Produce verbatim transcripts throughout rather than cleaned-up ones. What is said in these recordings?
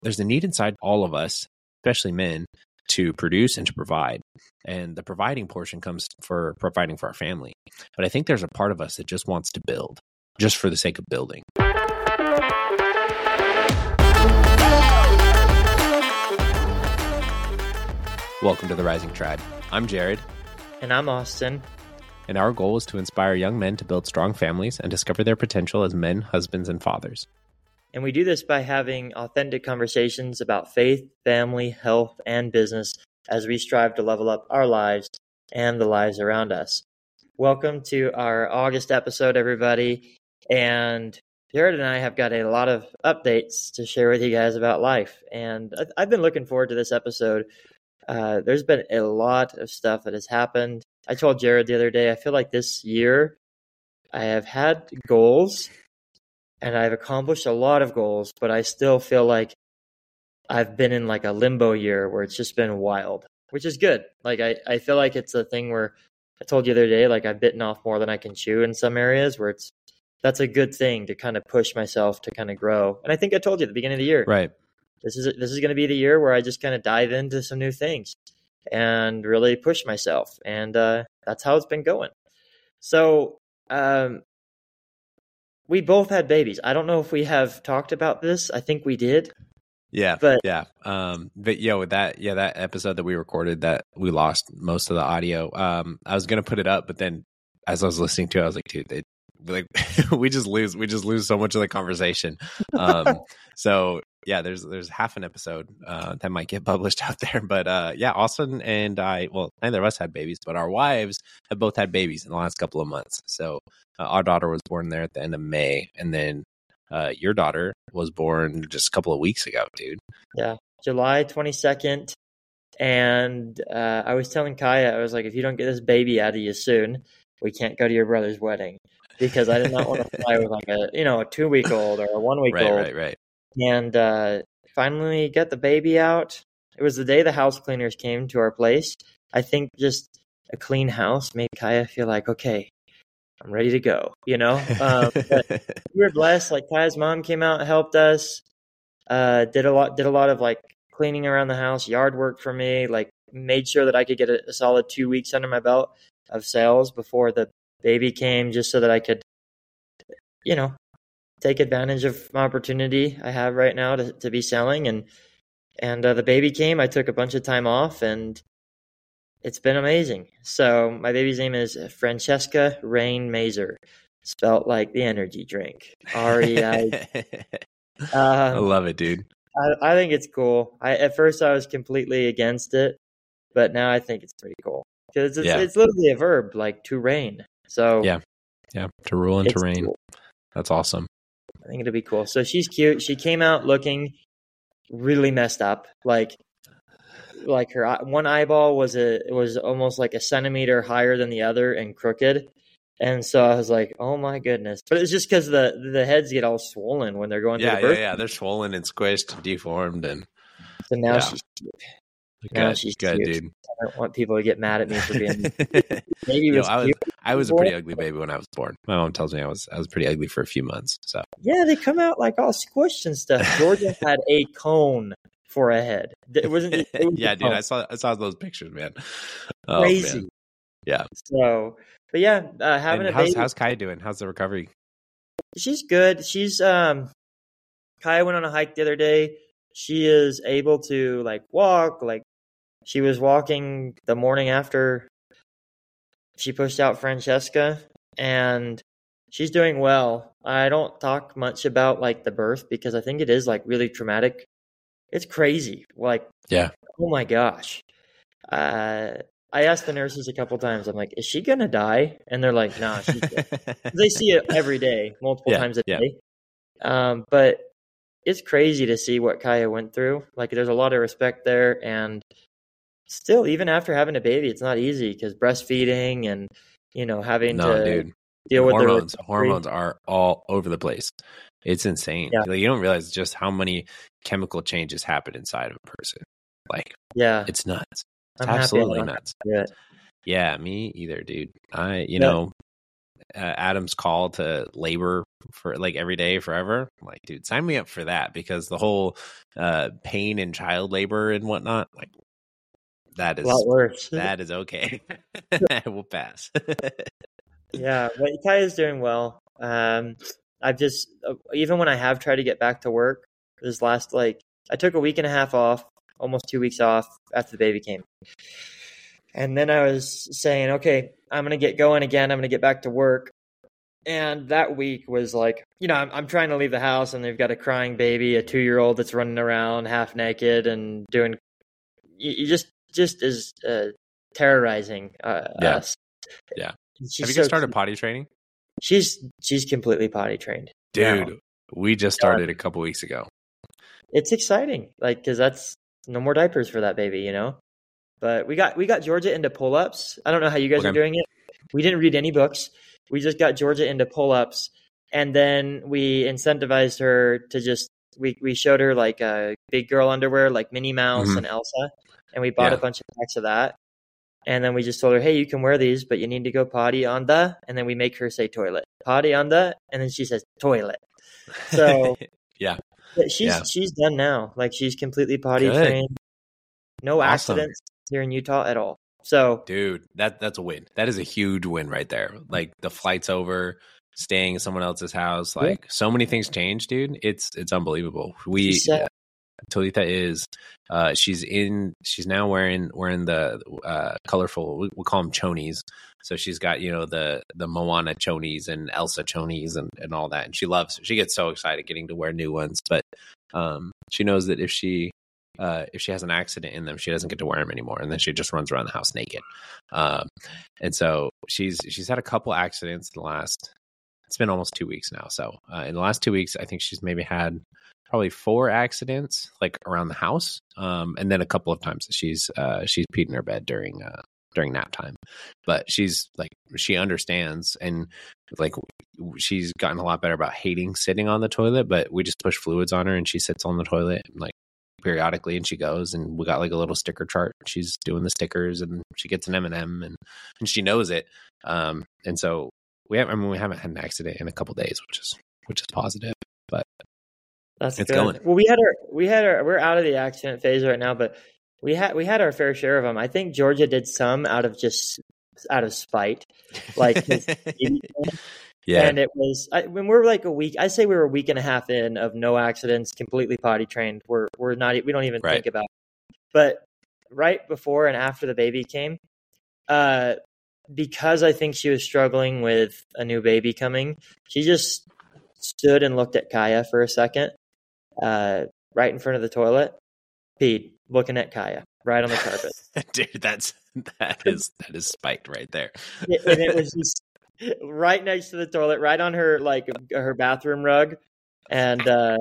there's a need inside all of us, especially men, to produce and to provide. And the providing portion comes for providing for our family. But I think there's a part of us that just wants to build, just for the sake of building. Welcome to the Rising Tribe. I'm Jared. And I'm Austin. And our goal is to inspire young men to build strong families and discover their potential as men, husbands, and fathers. And we do this by having authentic conversations about faith, family, health, and business as we strive to level up our lives and the lives around us. Welcome to our August episode, everybody. And Jared and I have got a lot of updates to share with you guys about life. And I've been looking forward to this episode. Uh, there's been a lot of stuff that has happened. I told Jared the other day, I feel like this year I have had goals and I've accomplished a lot of goals, but I still feel like I've been in like a limbo year where it's just been wild, which is good. Like I, I feel like it's a thing where I told you the other day, like I've bitten off more than I can chew in some areas where it's, that's a good thing to kind of push myself to kind of grow. And I think I told you at the beginning of the year, right? This is, this is going to be the year where I just kind of dive into some new things and really push myself. And uh, that's how it's been going. So, um, we both had babies. I don't know if we have talked about this. I think we did. Yeah, but yeah. Um, but yeah, with that, yeah, that episode that we recorded that we lost most of the audio. Um, I was gonna put it up, but then as I was listening to it, I was like, dude, they like we just lose, we just lose so much of the conversation. Um, so yeah, there's there's half an episode uh, that might get published out there. But uh, yeah, Austin and I, well, neither of us had babies, but our wives have both had babies in the last couple of months. So uh, our daughter was born there at the end of May, and then uh, your daughter was born just a couple of weeks ago, dude. Yeah, July twenty-second. And uh, I was telling Kaya, I was like, if you don't get this baby out of you soon, we can't go to your brother's wedding, because I did not want to fly with like a, you know, a two week old or a one week right, old. Right, right, right. And uh, finally got the baby out. It was the day the house cleaners came to our place. I think just a clean house made Kaya feel like, okay, I'm ready to go, you know? Um, but we were blessed. Like Kaya's mom came out and helped us, uh, did a lot, did a lot of like cleaning around the house, yard work for me, like made sure that I could get a, a solid two weeks under my belt of sales before the baby came, just so that I could, you know, take advantage of my opportunity I have right now to, to be selling. And, and uh, the baby came, I took a bunch of time off, and it's been amazing. So my baby's name is Francesca Rain Mazer, spelt like the energy drink. R E I. um, I love it, dude. I, I think it's cool. I At first I was completely against it, but now I think it's pretty cool. Because it's, yeah. it's literally a verb, like to reign. So yeah, yeah, to rule and to reign. Cool. That's awesome. I think it'll be cool. So she's cute. She came out looking really messed up. Like, like her one eyeball was a was almost like a centimeter higher than the other and crooked. And so I was like, oh my goodness. But it's just because the the heads get all swollen when they're going yeah, through the birth. Yeah, yeah, they're swollen and squished and deformed. And so now yeah. she's cute. Good, now she's good, cute. dude. I don't want people to get mad at me for being maybe Yo, was I was cute I was a before. pretty ugly baby when I was born. My mom tells me I was I was pretty ugly for a few months. So yeah, they come out like all squished and stuff. Georgia had a cone for a head. It wasn't. It was yeah, dude. I saw I saw those pictures, man. Oh, crazy. Man. Yeah. So, but yeah, uh, having and a how's, baby. How's Kaya doing? How's the recovery? She's good. She's um. Kaya went on a hike the other day. She is able to like walk. Like she was walking the morning after she pushed out Francesca, and she's doing well. I don't talk much about like the birth because I think it is like really traumatic. It's crazy. Like, yeah. Oh my gosh. Uh, I asked the nurses a couple times. I'm like, is she going to die? And they're like, nah, she's good. They see it every day, multiple yeah, times a yeah. day. Um, but it's crazy to see what Kaya went through. Like, there's a lot of respect there. And still, even after having a baby, it's not easy because breastfeeding and, you know, having no, to dude. deal and with hormones. the Hormones are all over the place. It's insane. Yeah. Like, you don't realize just how many chemical changes happen inside of a person. Like, yeah, it's nuts. It's I'm absolutely happy nuts. Yeah. Yeah, me either, dude. I, you Yeah. know, uh, Adam's call to labor for like every day forever. I'm like, dude, sign me up for that, because the whole uh, pain and child labor and whatnot, like that A lot is worse. that is okay. We'll pass. Yeah, but Kaya's doing well. Um, I've just uh, even when I have tried to get back to work, this last like I took a week and a half off, almost two weeks off after the baby came, and then I was saying, okay, I'm gonna get going again. I'm gonna get back to work, and that week was like, you know, I'm I'm trying to leave the house, and they've got a crying baby, a two year old that's running around half naked and doing, you, you just just is uh, terrorizing uh, Yeah. us. Yeah. She's Have you so guys started cute. potty training? She's she's completely potty trained, Dude, now. we just started a couple weeks ago. It's exciting, like because that's no more diapers for that baby, you know. But we got we got Georgia into pull ups. I don't know how you guys are Okay. doing it. We didn't read any books. We just got Georgia into pull ups, and then we incentivized her to just we we showed her like uh, big girl underwear, like Minnie Mouse Mhm. and Elsa, and we bought Yeah. a bunch of packs of that. And then we just told her, hey, you can wear these, but you need to go potty on the, and then we make her say toilet, potty on the, and then she says toilet. So Yeah. but she's Yeah. she's done now. Like she's completely potty Good. trained. No Awesome. accidents here in Utah at all. So Dude, that that's a win. That is a huge win right there. Like the flight's over, staying at someone else's house. Yeah. Like so many things change, dude. It's it's unbelievable. We she said, Talitha is uh she's in she's now wearing wearing the uh colorful, we, we call them chonies. So she's got, you know, the the Moana chonies and Elsa chonies and and all that, and she loves she gets so excited getting to wear new ones. But um she knows that if she uh if she has an accident in them, she doesn't get to wear them anymore, and then she just runs around the house naked. Um and so she's she's had a couple accidents in the last, it's been almost two weeks now. So uh, in the last two weeks, I think she's maybe had probably four accidents like around the house, um, and then a couple of times that she's uh, she's peed in her bed during uh, during nap time. But she's like, she understands, and like she's gotten a lot better about hating sitting on the toilet. But we just push fluids on her, and she sits on the toilet like periodically, and she goes, and we got like a little sticker chart. She's doing the stickers, and she gets an M and M, and and she knows it. Um, and so we have, I mean, we haven't had an accident in a couple days, which is which is positive. But that's it's good. going. Well, we had our we had our we're out of the accident phase right now, but we had we had our fair share of them. I think Georgia did some out of just out of spite, like his baby thing. Yeah. And it was I, when we're like a week. I say we were a week and a half in of no accidents, completely potty trained. We're we're not we don't even Right. think about it. But right before and after the baby came, uh, because I think she was struggling with a new baby coming, she just stood and looked at Kaya for a second, uh, right in front of the toilet, peed, looking at Kaya right on the carpet. Dude, that's that is that is spiked right there. It- and it was just right next to the toilet, right on her like her bathroom rug, and uh,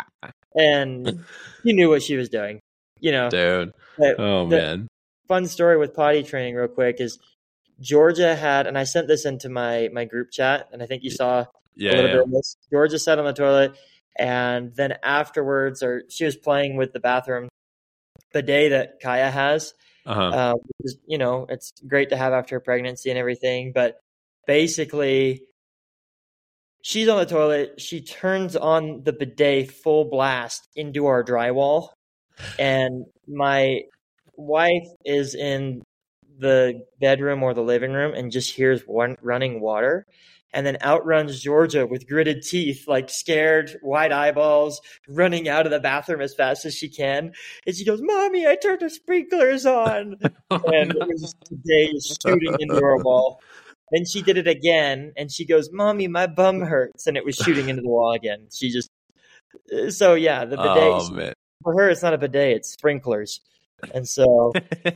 and you knew what she was doing, you know. Dude. But Oh the man. fun story with potty training, real quick, is Georgia had, and I sent this into my my group chat, and I think you saw Yeah. a little yeah. bit of this. Georgia sat on the toilet, and then afterwards, or she was playing with the bathroom bidet that Kaya has. Uh-huh. Uh, which is, you know, it's great to have after a pregnancy and everything. But basically, she's on the toilet. She turns on the bidet full blast into our drywall, and my wife is in the bedroom or the living room and just hears one running water, and then out runs Georgia with gritted teeth, like scared, wide eyeballs, running out of the bathroom as fast as she can. And she goes, "Mommy, I turned the sprinklers on." Oh, And no. it was today shooting into our wall. Then she did it again, and she goes, "Mommy, my bum hurts," and it was shooting into the wall again. She just so yeah, the bidet Oh man. for her, it's not a bidet; it's sprinklers. And so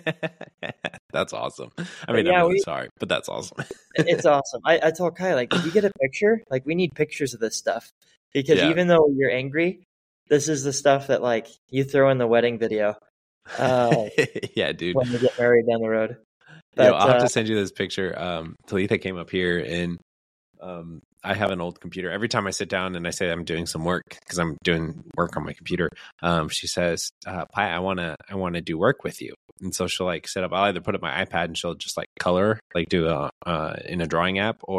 That's awesome. I But mean, yeah, I'm really we- sorry, but that's awesome. it's awesome. I, I told Kai, like, did you get a picture? Like, we need pictures of this stuff because Yeah. even though you're angry, this is the stuff that like you throw in the wedding video uh, Yeah, dude. when you get married down the road. Yo, But I'll have uh, to send you this picture. Um, Talitha came up here, and um, I have an old computer. Every time I sit down and I say I'm doing some work because I'm doing work on my computer, um, she says, uh, "Pi, I wanna, I wanna do work with you." And so she'll like set up. I'll either put up my iPad and she'll just like color, like do a uh, in a drawing app, or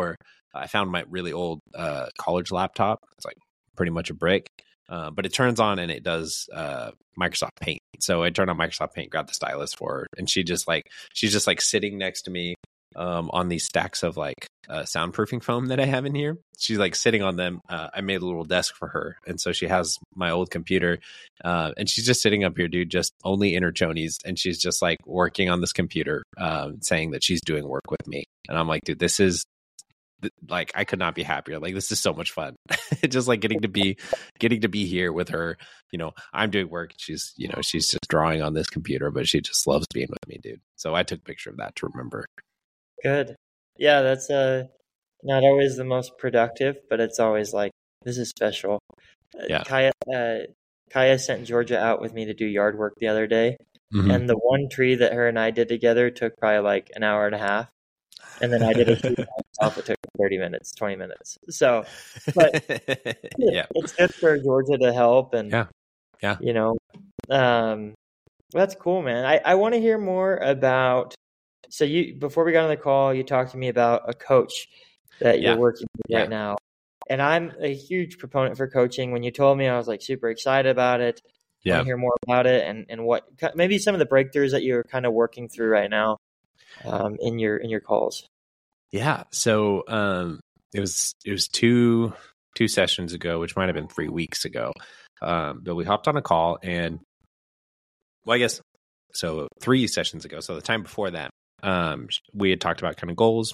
I found my really old uh, college laptop. It's like pretty much a brick, uh, but it turns on and it does uh, Microsoft Paint. So I turned on Microsoft Paint, grabbed the stylus for her, and she just like she's just like sitting next to me um, on these stacks of like uh, soundproofing foam that I have in here. She's like sitting on them. Uh, I made a little desk for her, and so she has my old computer, uh, and she's just sitting up here, dude, just only in her chonies, and she's just like working on this computer, uh, saying that she's doing work with me, and I'm like, dude, this is. Like I could not be happier. Like this is so much fun. Just like getting to be getting to be here with her. You know, I'm doing work. She's, you know, she's just drawing on this computer, but she just loves being with me, dude. So I took a picture of that to remember. Good. Yeah, that's uh not always the most productive, but it's always like this is special. Uh, Yeah. Kaya uh, Kaya sent Georgia out with me to do yard work the other day, Mhm. and the one tree that her and I did together took probably like an hour and a half. And then I did a tree by myself. It took thirty minutes, twenty minutes. So, but yeah, it's good for Georgia to help. And, Yeah. Yeah. you know, um, that's cool, man. I, I want to hear more about, so you, before we got on the call, you talked to me about a coach that you're Yeah. working with Yeah. right now. And I'm a huge proponent for coaching. When you told me, I was like super excited about it. I Yeah. want to hear more about it and, and what, maybe some of the breakthroughs that you're kind of working through right now um, in your, in your calls. Yeah. So um, it was it was two two sessions ago, which might have been three weeks ago. Um, but we hopped on a call, and well, I guess so. Three sessions ago, so the time before that, um, we had talked about kind of goals,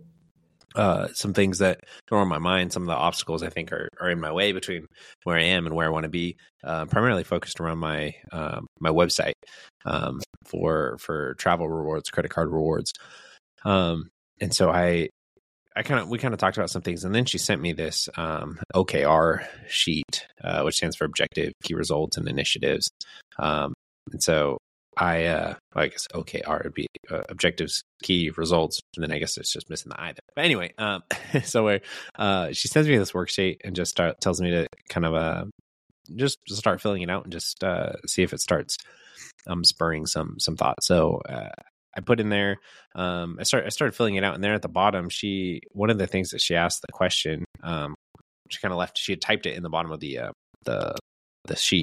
uh, some things that are on my mind, some of the obstacles I think are are in my way between where I am and where I want to be. Uh, primarily focused around my um, my website um, for for travel rewards, credit card rewards. Um, And so I, I kind of, we kind of talked about some things, and then she sent me this um, O K R sheet, uh, which stands for Objective Key Results and Initiatives. Um, and so I, uh, well, I guess O K R would be uh, Objectives, Key Results, and then I guess it's just missing the I there. But anyway, um, so uh, she sends me this worksheet and just start, tells me to kind of uh, just start filling it out and just uh, see if it starts um, spurring some some thought. So. Uh, I put in there, um, I started, I started filling it out, and there at the bottom, she, one of the things that she asked the question, um, she kind of left, she had typed it in the bottom of the, uh, the, the sheet.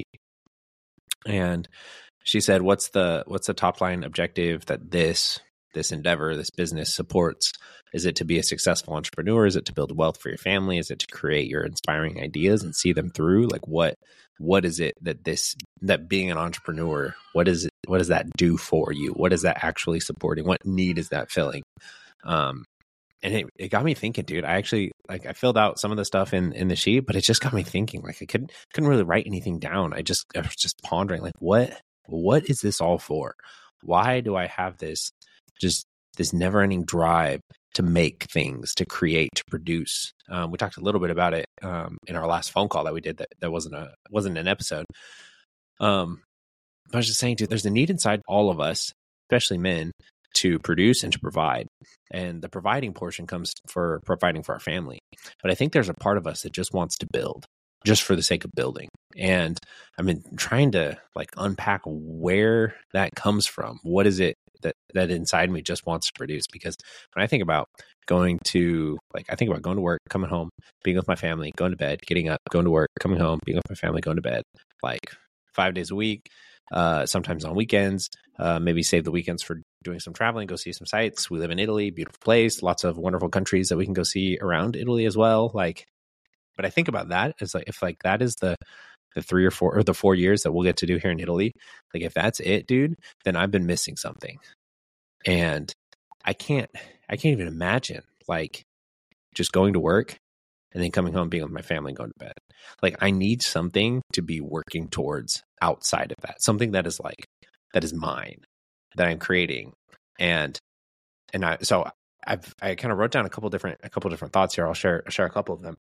And she said, what's the, what's the top line objective that this, this endeavor, this business supports? Is it to be a successful entrepreneur? Is it to build wealth for your family? Is it to create your inspiring ideas and see them through? Like what, what is it that this, that being an entrepreneur, what is it, what does that do for you? What is that actually supporting? What need is that filling? Um, and it, it got me thinking, dude. I actually like I filled out some of the stuff in, in the sheet, but it just got me thinking. Like I couldn't couldn't really write anything down. I just I was just pondering, like what what is this all for? Why do I have this just this never ending drive to make things, to create, to produce? Um, we talked a little bit about it um, in our last phone call that we did. That that wasn't a wasn't an episode. Um. I was just saying, dude, there's a need inside all of us, especially men, to produce and to provide. And the providing portion comes for providing for our family. But I think there's a part of us that just wants to build just for the sake of building. And I've been trying to like unpack where that comes from. What is it that, that inside me just wants to produce? Because when I think about going to, like, I think about going to work, coming home, being with my family, going to bed, getting up, going to work, coming home, being with my family, going to bed, like five days a week. Uh, sometimes on weekends, uh, maybe save the weekends for doing some traveling, go see some sites. We live in Italy, beautiful place, lots of wonderful countries that we can go see around Italy as well. Like, but I think about that as like, if like that is the, the three or four or the four years that we'll get to do here in Italy, like if that's it, dude, then I've been missing something. And I can't, I can't even imagine like just going to work and then coming home, being with my family and going to bed. Like I need something to be working towards outside of that, something that is like, that is mine, that I'm creating. And, and I, so I've, I kind of wrote down a couple different, a couple different thoughts here. I'll share, I'll share a couple of them.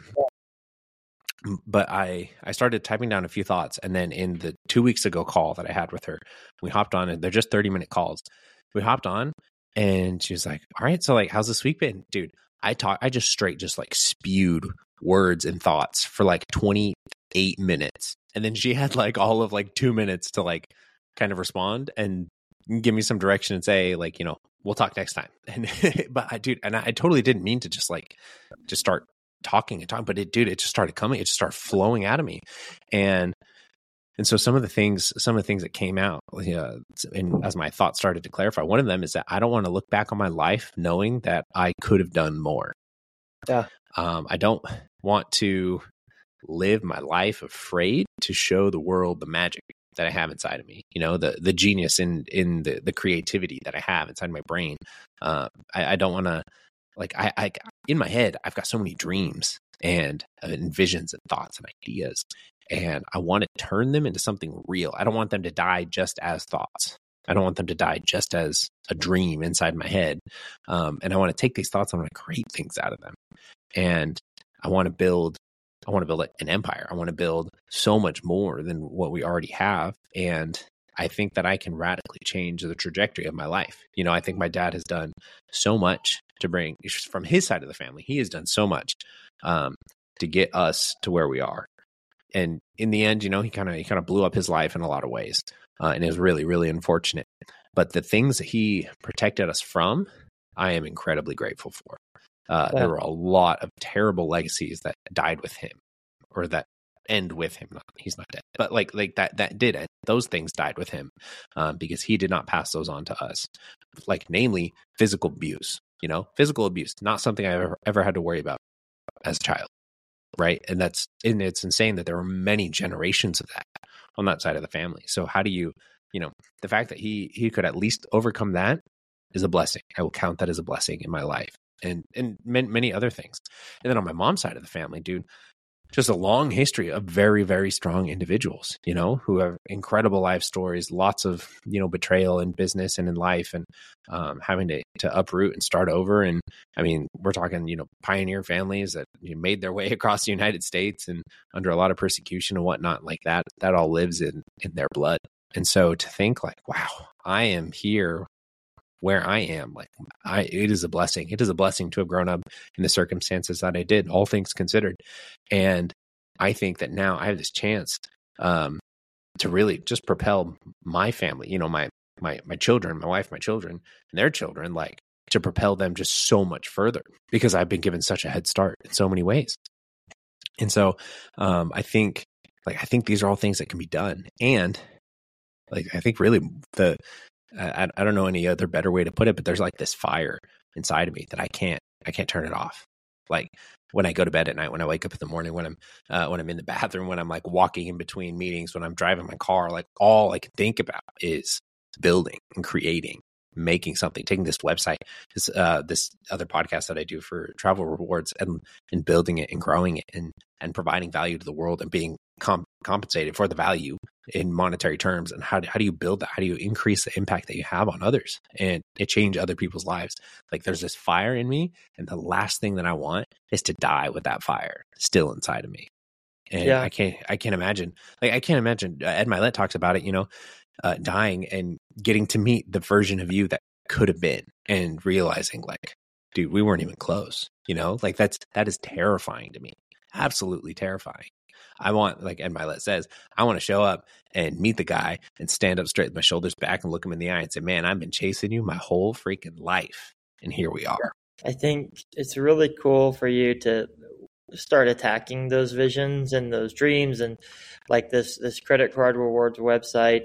But I, I started typing down a few thoughts. And then in the two weeks ago call that I had with her, we hopped on, and they're just thirty minute calls. We hopped on and she was like, all right, so like, how's this week been? Dude, I talk, I just straight just like spewed words and thoughts for like twenty-eight minutes. And then she had like all of like two minutes to like kind of respond and give me some direction and say like, you know, we'll talk next time. And but I dude, and I, I totally didn't mean to just like just start talking and talking, but it dude, it just started coming, it just started flowing out of me. And and so some of the things, some of the things that came out, yeah, and as my thoughts started to clarify, one of them is that I don't want to look back on my life knowing that I could have done more. Yeah. Um, I don't want to live my life afraid to show the world the magic that I have inside of me, you know, the the genius in in the the creativity that I have inside my brain. Uh, I, I don't want to, like, I, I in my head, I've got so many dreams and, uh, and visions and thoughts and ideas, and I want to turn them into something real. I don't want them to die just as thoughts. I don't want them to die just as a dream inside my head. Um, and I want to take these thoughts, I want to create things out of them, and I want to build. I want to build an empire. I want to build so much more than what we already have. And I think that I can radically change the trajectory of my life. You know, I think my dad has done so much to bring, from his side of the family, he has done so much um, to get us to where we are. And in the end, you know, he kind of he kind of blew up his life in a lot of ways. Uh, and it was really, really unfortunate. But the things that he protected us from, I am incredibly grateful for. Uh, yeah. There were a lot of terrible legacies that died with him, or that end with him. Not, he's not dead, but like like that that did end. Those things died with him um, because he did not pass those on to us. Like, namely, physical abuse. You know, physical abuse, not something I ever ever had to worry about as a child, right? And that's and it's insane that there were many generations of that on that side of the family. So how do you, you know, the fact that he he could at least overcome that is a blessing. I will count that as a blessing in my life. And and many other things. And then on my mom's side of the family, dude, just a long history of very, very strong individuals, you know, who have incredible life stories, lots of, you know, betrayal in business and in life, and um, having to, to uproot and start over. And I mean, we're talking, you know, pioneer families that, you know, made their way across the United States and under a lot of persecution and whatnot, like that, that all lives in, in their blood. And so to think like, wow, I am here where I am, like, I, it is a blessing. It is a blessing to have grown up in the circumstances that I did, all things considered. And I think that now I have this chance um, to really just propel my family, you know, my, my, my children, my wife, my children, and their children, like, to propel them just so much further, because I've been given such a head start in so many ways. And so um, I think, like, I think these are all things that can be done. And like, I think really the, I, I don't know any other better way to put it, but there's like this fire inside of me that I can't, I can't turn it off. Like when I go to bed at night, when I wake up in the morning, when I'm, uh, when I'm in the bathroom, when I'm like walking in between meetings, when I'm driving my car, like all I can think about is building and creating, making something, taking this website, this, uh, this other podcast that I do for Travel Rewards, and, and building it and growing it and, and providing value to the world and being comp- compensated for the value in monetary terms. And how do, how do you build that? How do you increase the impact that you have on others and it change other people's lives? Like, there's this fire in me, and the last thing that I want is to die with that fire still inside of me. And yeah. I can't, I can't imagine, like, I can't imagine, uh, Ed Mylett talks about it, you know, uh, dying and getting to meet the version of you that could have been, and realizing like, dude, we weren't even close, you know, like that's, that is terrifying to me. Absolutely terrifying. I want, like Ed Mylett says, I want to show up and meet the guy and stand up straight with my shoulders back and look him in the eye and say, man, I've been chasing you my whole freaking life, and here we are. I think it's really cool for you to start attacking those visions and those dreams, and like this, this credit card rewards website.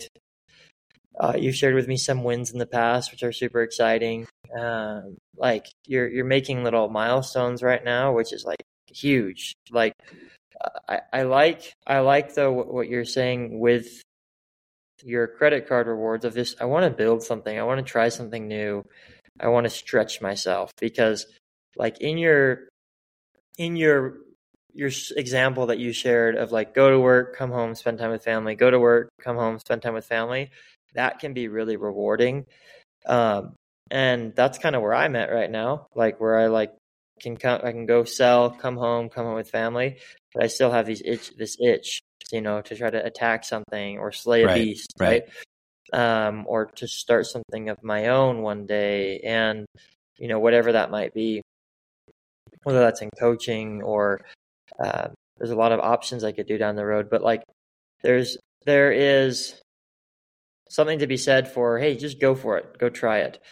Uh, you shared with me some wins in the past, which are super exciting. Um, like you're, you're making little milestones right now, which is like huge. Like, I, I like I like though what you're saying with your credit card rewards of this. I want to build something. I want to try something new. I want to stretch myself, because like in your in your your example that you shared of like go to work, come home, spend time with family, go to work, come home, spend time with family, that can be really rewarding. Um, and that's kind of where I'm at right now, like where I like can come, I can go sell, come home, come home with family, but I still have these itch, this itch, you know, to try to attack something or slay a right, beast, right? right? Um, or to start something of my own one day, and you know, whatever that might be, whether that's in coaching or uh, there's a lot of options I could do down the road. But like, there's there is something to be said for, hey, just go for it, go try it.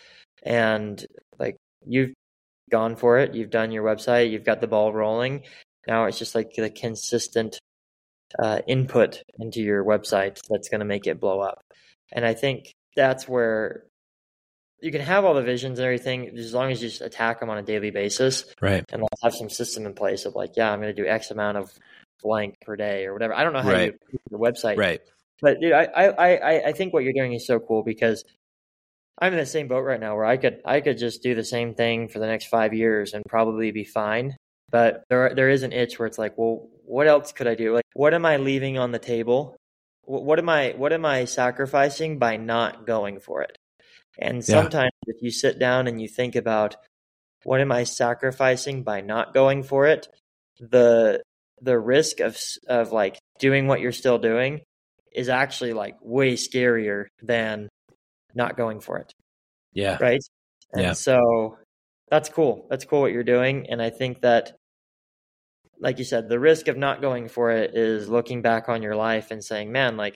And like you've gone for it, you've done your website, you've got the ball rolling. Now it's just like the consistent uh, input into your website that's going to make it blow up. And I think that's where you can have all the visions and everything as long as you just attack them on a daily basis. Right. And let's have some system in place of like, yeah, I'm going to do X amount of blank per day or whatever. I don't know how Right. you do your website. Right. But dude, I, I, I, I think what you're doing is so cool because I'm in the same boat right now where I could I could just do the same thing for the next five years and probably be fine. But there there is an itch where it's like, well, what else could I do? Like, what am I leaving on the table? What, what am I what am I sacrificing by not going for it? And sometimes yeah. if you sit down and you think about what am I sacrificing by not going for it, the the risk of of like doing what you're still doing is actually like way scarier than not going for it. Yeah. Right. And yeah. so that's cool. That's cool what you're doing. And I think that, like you said, the risk of not going for it is looking back on your life and saying, man, like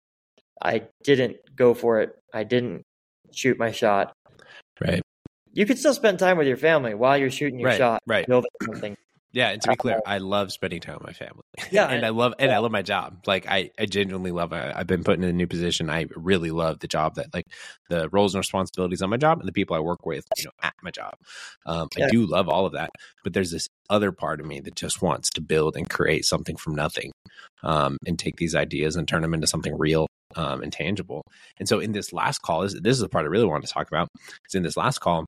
I didn't go for it. I didn't shoot my shot. Right. You could still spend time with your family while you're shooting your right. shot, right. building something. Yeah, and to be clear, I love spending time with my family. Yeah, and I love and yeah. I love my job. Like I, I genuinely love it. I've been put in a new position. I really love the job that like the roles and responsibilities on my job and the people I work with, you know, at my job. Um, yeah. I do love all of that. But there's this other part of me that just wants to build and create something from nothing, um, and take these ideas and turn them into something real, um, and tangible. And so in this last call, this, this is the part I really wanted to talk about. Is in this last call,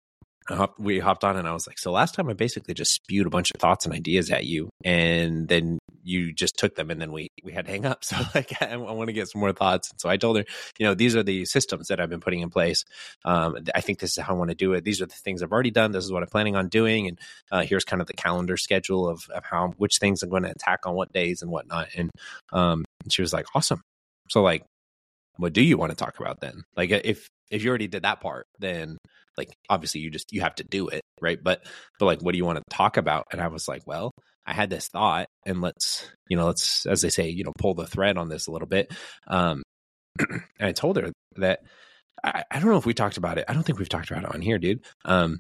we hopped on and I was like, so last time I basically just spewed a bunch of thoughts and ideas at you and then you just took them and then we, we had to hang up. So like, I, I want to get some more thoughts. And so I told her, you know, these are the systems that I've been putting in place. Um, I think this is how I want to do it. These are the things I've already done. This is what I'm planning on doing. And uh, here's kind of the calendar schedule of, of how, which things I'm going to attack on what days and whatnot. And um, she was like, awesome. So like, what do you want to talk about then? Like if, if you already did that part, then like, obviously you just, you have to do it. Right. But, but like, what do you want to talk about? And I was like, well, I had this thought and let's, you know, let's, as they say, you know, pull the thread on this a little bit. Um, and I told her that I, I don't know if we talked about it. I don't think we've talked about it on here, dude. Um,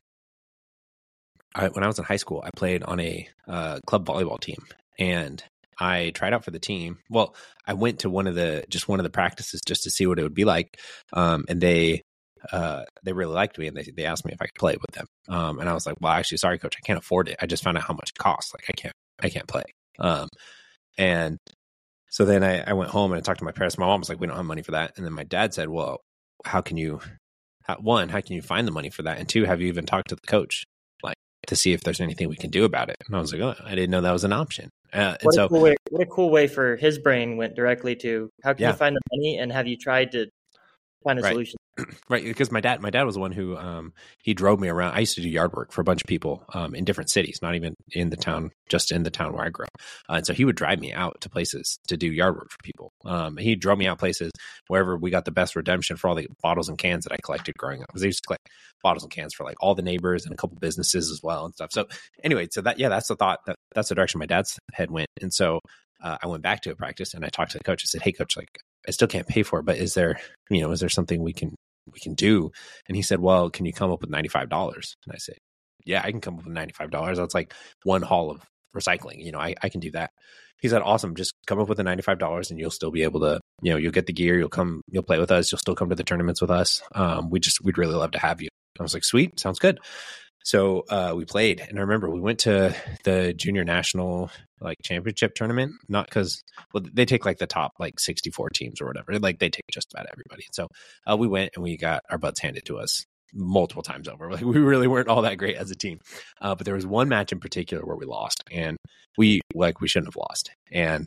I, when I was in high school, I played on a uh, club volleyball team and I tried out for the team. Well, I went to one of the, just one of the practices just to see what it would be like. Um, and they, uh, they really liked me and they, they asked me if I could play with them. Um, and I was like, well, actually, sorry, coach, I can't afford it. I just found out how much it costs. Like I can't, I can't play. Um, and so then I, I went home and I talked to my parents. My mom was like, we don't have money for that. And then my dad said, well, how can you, how, one, how can you find the money for that? And two, have you even talked to the coach, like to see if there's anything we can do about it? And I was like, oh, I didn't know that was an option. Uh, and what, so, a cool way, what a cool way for his brain went directly to how can yeah. you find the money and have you tried to find a right. solution? Right. Because my dad, my dad was the one who, um, he drove me around. I used to do yard work for a bunch of people, um, in different cities, not even in the town, just in the town where I grew up. Uh, and so he would drive me out to places to do yard work for people. Um, and he drove me out places wherever we got the best redemption for all the bottles and cans that I collected growing up. Because I used to collect bottles and cans for like all the neighbors and a couple businesses as well and stuff. So anyway, so that, yeah, that's the thought that that's the direction my dad's head went. And so, uh, I went back to a practice and I talked to the coach. I said, hey coach, like I still can't pay for it, but is there, you know, is there something we can, we can do? And he said, well, can you come up with ninety-five dollars? And I said, yeah, I can come up with ninety-five dollars. That's like one haul of recycling. You know, I, I can do that. He said, awesome. Just come up with the ninety-five dollars and you'll still be able to, you know, you'll get the gear, you'll come, you'll play with us. You'll still come to the tournaments with us. Um, we just, we'd really love to have you. I was like, sweet, sounds good. So uh, we played, and I remember we went to the junior national like championship tournament, not because, well, they take like the top like sixty-four teams or whatever. Like they take just about everybody. So uh, we went and we got our butts handed to us multiple times over. Like we really weren't all that great as a team. Uh, but there was one match in particular where we lost, and we like we shouldn't have lost. And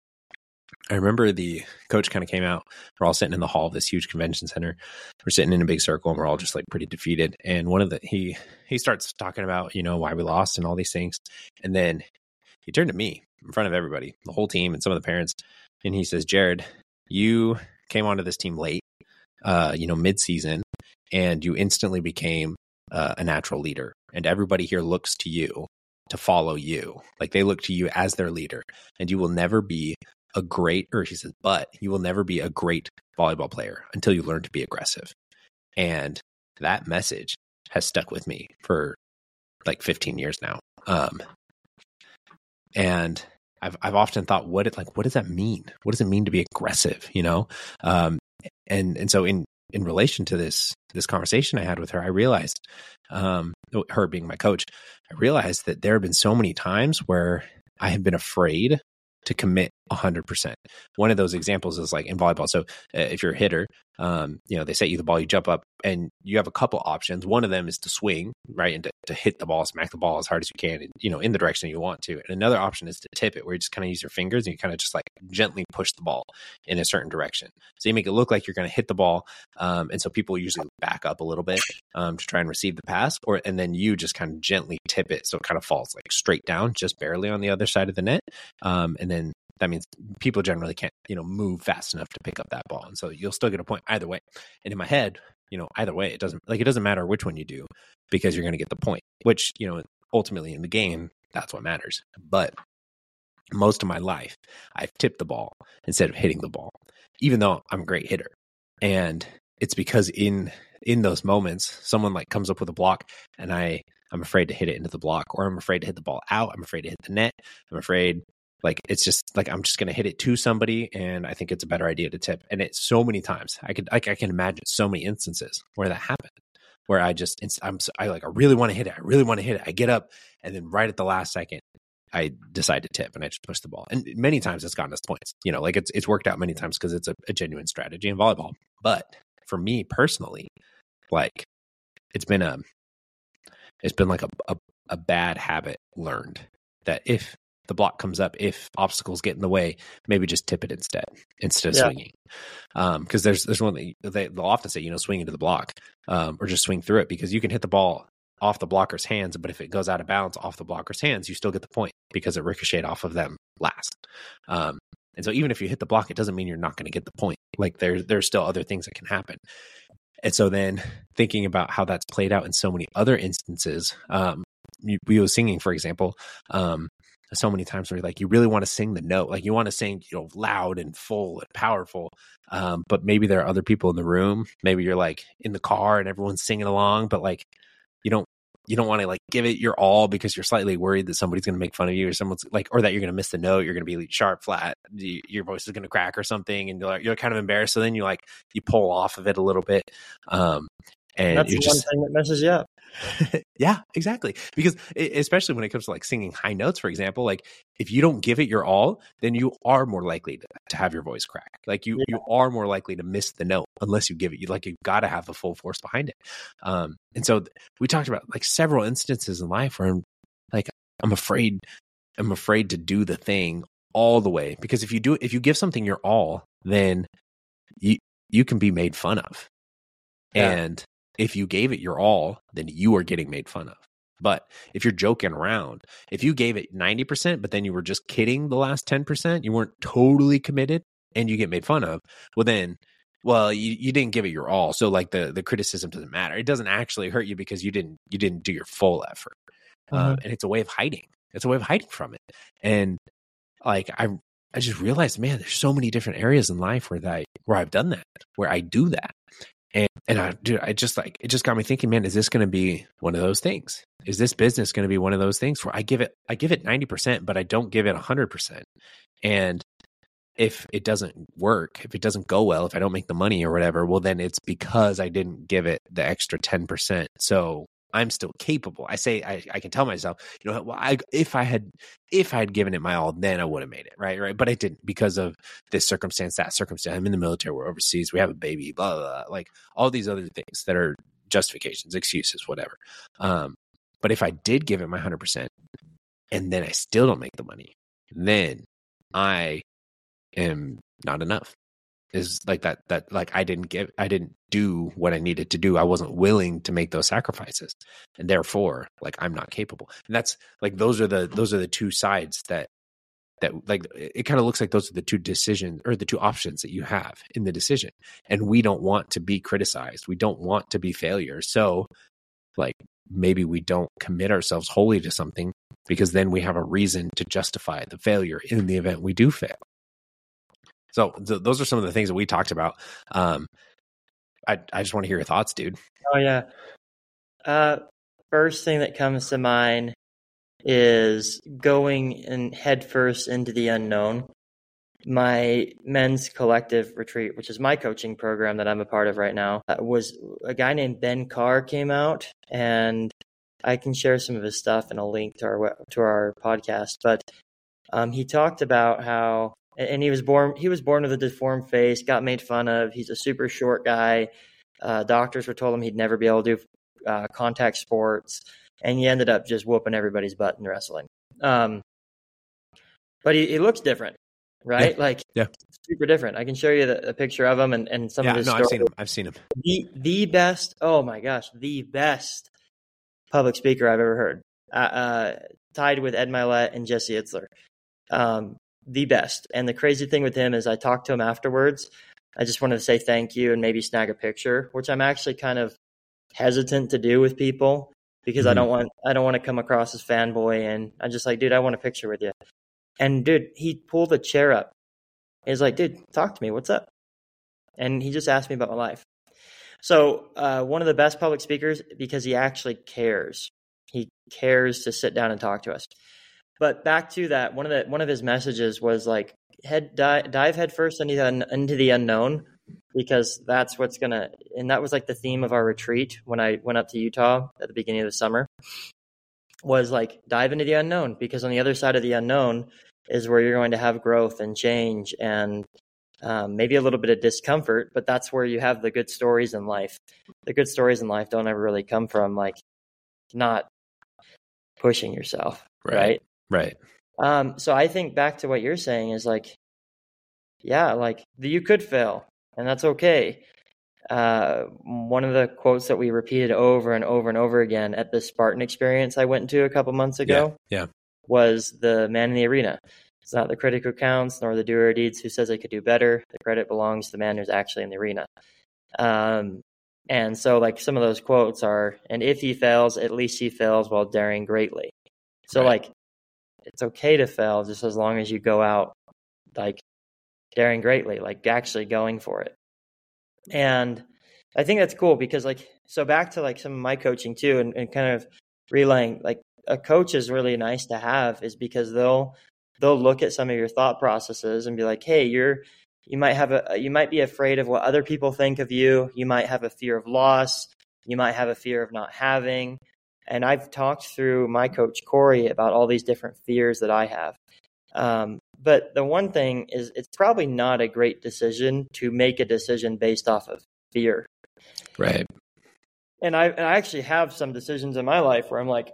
I remember the coach kind of came out. We're all sitting in the hall of this huge convention center. We're sitting in a big circle and we're all just like pretty defeated. And one of the, he, he starts talking about, you know, why we lost and all these things. And then he turned to me in front of everybody, the whole team and some of the parents. And he says, Jared, you came onto this team late, uh, you know, mid-season, and you instantly became uh, a natural leader. And everybody here looks to you to follow you. Like they look to you as their leader, and you will never be a great, or he says, but you will never be a great volleyball player until you learn to be aggressive. And that message has stuck with me for like fifteen years now. Um, and I've, I've often thought, what it like, what does that mean? What does it mean to be aggressive? You know? Um, and, and so in, in relation to this, this conversation I had with her, I realized, um, her being my coach, I realized that there have been so many times where I have been afraid to commit one hundred percent. One of those examples is like in volleyball. So uh, if you're a hitter, um, you know, they set you the ball, you jump up, and you have a couple options. One of them is to swing, right, and to, to hit the ball, smack the ball as hard as you can, and, you know, in the direction you want to. And another option is to tip it, where you just kind of use your fingers and you kind of just like gently push the ball in a certain direction. So you make it look like you're going to hit the ball, um, and so people usually back up a little bit um, to try and receive the pass, or and then you just kind of gently tip it so it kind of falls like straight down, just barely on the other side of the net, um, and then that means people generally can't, you know, move fast enough to pick up that ball. And so you'll still get a point either way. And in my head, you know, either way, it doesn't like, it doesn't matter which one you do because you're going to get the point, which, you know, ultimately in the game, that's what matters. But most of my life, I've tipped the ball instead of hitting the ball, even though I'm a great hitter. And it's because in, in those moments, someone like comes up with a block and I, I'm afraid to hit it into the block, or I'm afraid to hit the ball out. I'm afraid to hit the net. I'm afraid Like, it's just like, I'm just going to hit it to somebody. And I think it's a better idea to tip. And it's so many times I could, like, I can imagine so many instances where that happened, where I just, I'm, I like, I really want to hit it. I really want to hit it. I get up and then right at the last second, I decide to tip and I just push the ball. And many times it's gotten us points, you know, like it's, it's worked out many times because it's a, a genuine strategy in volleyball. But for me personally, like it's been a, it's been like a, a, a bad habit learned that if the block comes up, if obstacles get in the way, maybe just tip it instead, instead of yeah. swinging. Um, cause there's, there's one that they, they'll often say, you know, swing into the block, um, or just swing through it, because you can hit the ball off the blocker's hands, but if it goes out of bounds off the blocker's hands, you still get the point because it ricocheted off of them last. Um, and so even if you hit the block, it doesn't mean you're not going to get the point. Like there's, there's still other things that can happen. And so then thinking about how that's played out in so many other instances, um, you, we were singing, for example, um, so many times where like you really want to sing the note, like you want to sing, you know, loud and full and powerful, um, but maybe there are other people in the room. Maybe you're like in the car and everyone's singing along, but like you don't you don't want to like give it your all because you're slightly worried that somebody's going to make fun of you, or someone's like, or that you're going to miss the note, you're going to be sharp, flat, you, your voice is going to crack or something, and you're, you're kind of embarrassed. So then you like you pull off of it a little bit, um, and that's you're the just, one thing that messes you up. Yeah, exactly. Because especially when it comes to like singing high notes, for example, like if you don't give it your all, then you are more likely to, to have your voice crack. Like you, yeah. you are more likely to miss the note unless you give it. You like you've got to have the full force behind it. Um, and so th- we talked about like several instances in life where I'm like I'm afraid, I'm afraid to do the thing all the way, because if you do, if you give something your all, then you you can be made fun of, yeah. and if you gave it your all, then you are getting made fun of. But if you're joking around, if you gave it ninety percent, but then you were just kidding the last ten percent, you weren't totally committed and you get made fun of, well then, well, you, you didn't give it your all. So like the, the criticism doesn't matter. It doesn't actually hurt you because you didn't, you didn't do your full effort. Mm-hmm. Um, and it's a way of hiding. It's a way of hiding from it. And like, I, I just realized, man, there's so many different areas in life where that, where I've done that, where I do that. And, and I, dude, I just like, it just got me thinking, man, is this going to be one of those things? Is this business going to be one of those things where I give it, I give it ninety percent, but I don't give it a hundred percent. And if it doesn't work, if it doesn't go well, if I don't make the money or whatever, well, then it's because I didn't give it the extra ten percent. So I'm still capable. I say, I, I can tell myself, you know, well, I, if I had, if I had given it my all, then I would have made it. Right. Right. But I didn't because of this circumstance, that circumstance. I'm in the military. We're overseas. We have a baby, blah, blah, blah. Like all these other things that are justifications, excuses, whatever. Um, but if I did give it my hundred percent and then I still don't make the money, then I am not enough. Is like that, that like I didn't give, I didn't do what I needed to do. I wasn't willing to make those sacrifices. And therefore, like, I'm not capable. And that's like, those are the, those are the two sides that, that like, it kind of looks like those are the two decisions or the two options that you have in the decision. And we don't want to be criticized. We don't want to be failures. So like, maybe we don't commit ourselves wholly to something because then we have a reason to justify the failure in the event we do fail. So th- those are some of the things that we talked about. Um, I, I just want to hear your thoughts, dude. Oh yeah. Uh, first thing that comes to mind is going and headfirst into the unknown. My men's collective retreat, which is my coaching program that I'm a part of right now, uh, was a guy named Ben Carr came out, and I can share some of his stuff in a link to our to our podcast. But um, he talked about how, and he was born he was born with a deformed face, got made fun of. He's a super short guy. Uh, doctors were told him he'd never be able to do uh, contact sports, and he ended up just whooping everybody's butt in wrestling. Um, but he, he looks different. Right? Yeah. Like, yeah. super different. I can show you the, a picture of him and, and some yeah, of his no, stories. I've seen him. I've seen him. The, the best, oh my gosh, the best public speaker I've ever heard. Uh, uh, tied with Ed Milet and Jesse Itzler. Um, the best. And the crazy thing with him is I talked to him afterwards. I just wanted to say thank you and maybe snag a picture, which I'm actually kind of hesitant to do with people because mm-hmm. I don't want I don't want to come across as fanboy. And I'm just like, dude, I want a picture with you. And dude, he pulled a chair up. He's like, dude, talk to me. What's up? And he just asked me about my life. So uh, one of the best public speakers because he actually cares. He cares to sit down and talk to us. But back to that, one of the one of his messages was like, head dive, dive head first into the, into the unknown, because that's what's gonna. And that was like the theme of our retreat when I went up to Utah at the beginning of the summer. Was like dive into the unknown, because on the other side of the unknown is where you're going to have growth and change and um, maybe a little bit of discomfort, but that's where you have the good stories in life. The good stories in life don't ever really come from like not pushing yourself. Right. Right. right. Um, so I think back to what you're saying is like, yeah, like you could fail and that's okay. Uh, one of the quotes that we repeated over and over and over again at the Spartan experience I went to a couple months ago yeah, yeah. was the man in the arena. It's not the critic who counts, nor the doer of deeds who says they could do better. The credit belongs to the man who's actually in the arena. Um, and so like some of those quotes are, and if he fails, at least he fails while daring greatly. So right. like, it's okay to fail just as long as you go out like daring greatly, like actually going for it. And I think that's cool because like, so back to like some of my coaching too, and, and kind of relaying like a coach is really nice to have is because they'll, they'll look at some of your thought processes and be like, hey, you're, you might have a, you might be afraid of what other people think of you. You might have a fear of loss. You might have a fear of not having. And I've talked through my coach, Corey, about all these different fears that I have. Um, but the one thing is it's probably not a great decision to make a decision based off of fear. Right. And I, and I actually have some decisions in my life where I'm like,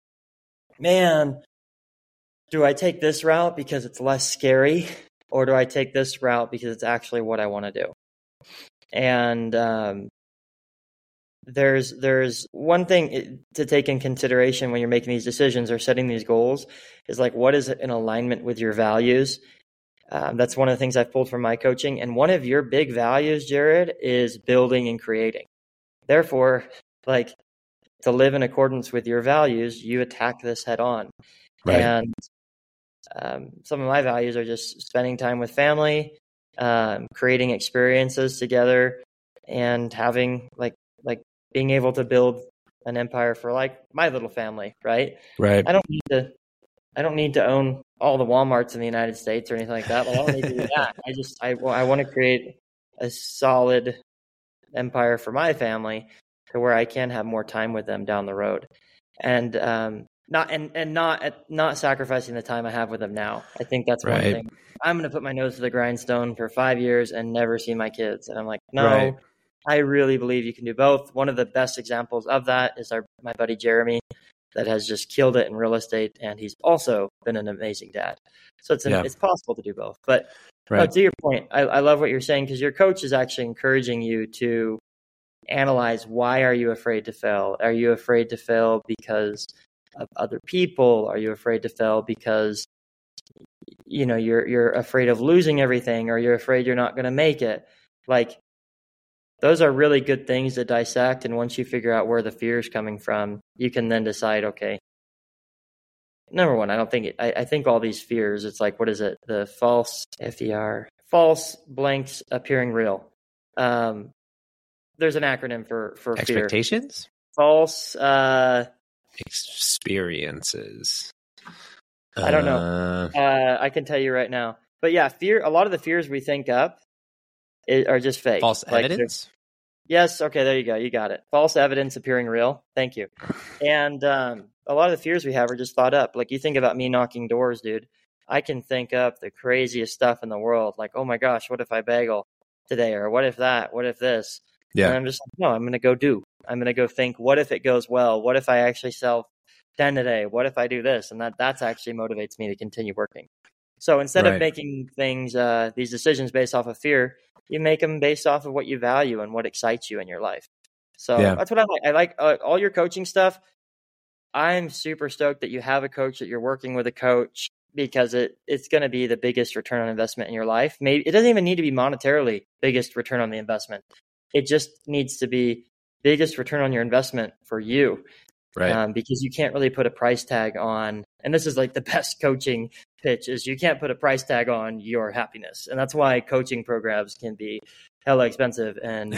man, do I take this route because it's less scary, or do I take this route because it's actually what I want to do? And um, there's there's one thing to take in consideration when you're making these decisions or setting these goals is like, what is in alignment with your values? Um, that's one of the things I've pulled from my coaching. And one of your big values, Jared, is building and creating. Therefore, like to live in accordance with your values, you attack this head on. Right. And um, some of my values are just spending time with family, um, creating experiences together, and having like like being able to build an empire for like my little family. Right. Right. I don't need to. I don't need to own all the Walmarts in the United States or anything like that. Like, I don't need to do that. I just I I want to create a solid empire for my family to where I can have more time with them down the road, and um, not and and not at, not sacrificing the time I have with them now. I think that's one right. thing. I'm going to put my nose to the grindstone for five years and never see my kids, and I'm like, no. Right. I really believe you can do both. One of the best examples of that is our my buddy Jeremy, that has just killed it in real estate, and he's also been an amazing dad. So it's an, yeah. it's possible to do both. But right. uh, to your point, I, I love what you're saying, because your coach is actually encouraging you to analyze, why are you afraid to fail? Are you afraid to fail because of other people? Are you afraid to fail because you know you're you're afraid of losing everything, or you're afraid you're not going to make it? Like, those are really good things to dissect. And once you figure out where the fear is coming from, you can then decide, okay, number one, I don't think it, I, I think all these fears, it's like, what is it? The false F E R, false blanks appearing real. Um, there's an acronym for for fear. Expectations? False. Uh, Experiences. I don't know. Uh, Uh, I can tell you right now. But yeah, fear. A lot of the fears we think up i- are just fake. false Like, they're- evidence? Yes. Okay. There you go. You got it. False evidence appearing real. Thank you. And um, a lot of the fears we have are just thought up. Like, you think about me knocking doors, dude. I can think up the craziest stuff in the world. Like, oh my gosh, what if I bagel today? Or what if that? What if this? Yeah. And I'm just like, no, I'm going to go do. I'm going to go think, what if it goes well? What if I actually sell ten today? What if I do this? And that that's actually motivates me to continue working. So instead Right. of making things, uh, these decisions based off of fear, you make them based off of what you value and what excites you in your life. So Yeah. that's what I like. I like uh, all your coaching stuff. I'm super stoked that you have a coach, that you're working with a coach, because it it's going to be the biggest return on investment in your life. Maybe it doesn't even need to be monetarily biggest return on the investment. It just needs to be biggest return on your investment for you. Right. Um, because you can't really put a price tag on, and this is like the best coaching pitch, is you can't put a price tag on your happiness. And that's why coaching programs can be hella expensive. And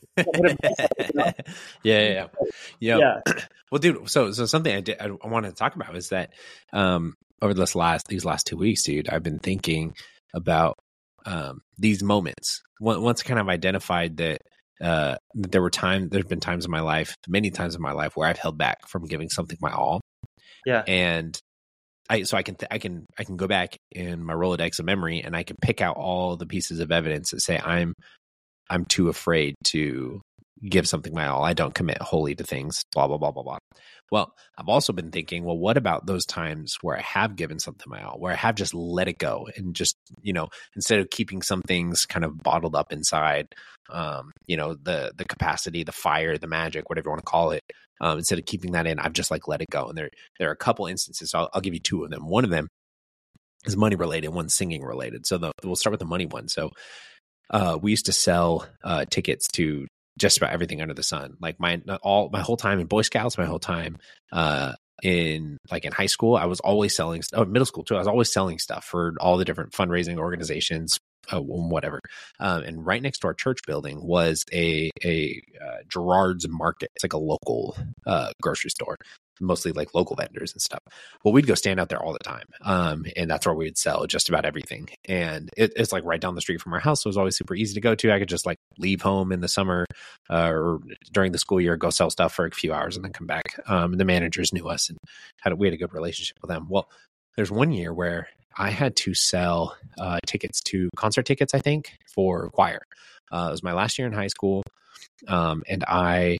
yeah, yeah, yeah. Yep. yeah, Well, dude, so so something I did I wanted to talk about is that um over this last these last two weeks, dude, I've been thinking about um these moments. Once once I kind of identified that uh that there were times there's been times in my life, many times in my life, where I've held back from giving something my all. yeah, And I so I can th- I can I can go back in my Rolodex of memory, and I can pick out all the pieces of evidence that say I'm I'm too afraid to give something my all. I don't commit wholly to things, blah, blah, blah, blah, blah. Well, I've also been thinking, well, what about those times where I have given something my all, where I have just let it go and just, you know, instead of keeping some things kind of bottled up inside, um, you know, the the capacity, the fire, the magic, whatever you want to call it, um, instead of keeping that in, I've just like let it go. And there, there are a couple instances. So I'll, I'll give you two of them. One of them is money related, one's singing related. So the, we'll start with the money one. So uh, we used to sell uh, tickets to just about everything under the sun. Like my all my whole time in Boy Scouts, my whole time uh, in like in high school, I was always selling. Oh, middle school too. I was always selling stuff for all the different fundraising organizations, uh, whatever. Um, and right next to our church building was a a uh, Gerard's Market. It's like a local uh, grocery store, mostly like local vendors and stuff. Well, we'd go stand out there all the time. Um, and that's where we'd sell just about everything. And it, it's like right down the street from our house. So it was always super easy to go to. I could just like leave home in the summer uh, or during the school year, go sell stuff for a few hours and then come back. Um, and the managers knew us and had a, we had a good relationship with them. Well, there's one year where I had to sell uh, tickets to concert tickets, I think, for choir. Uh, it was my last year in high school. Um, and I,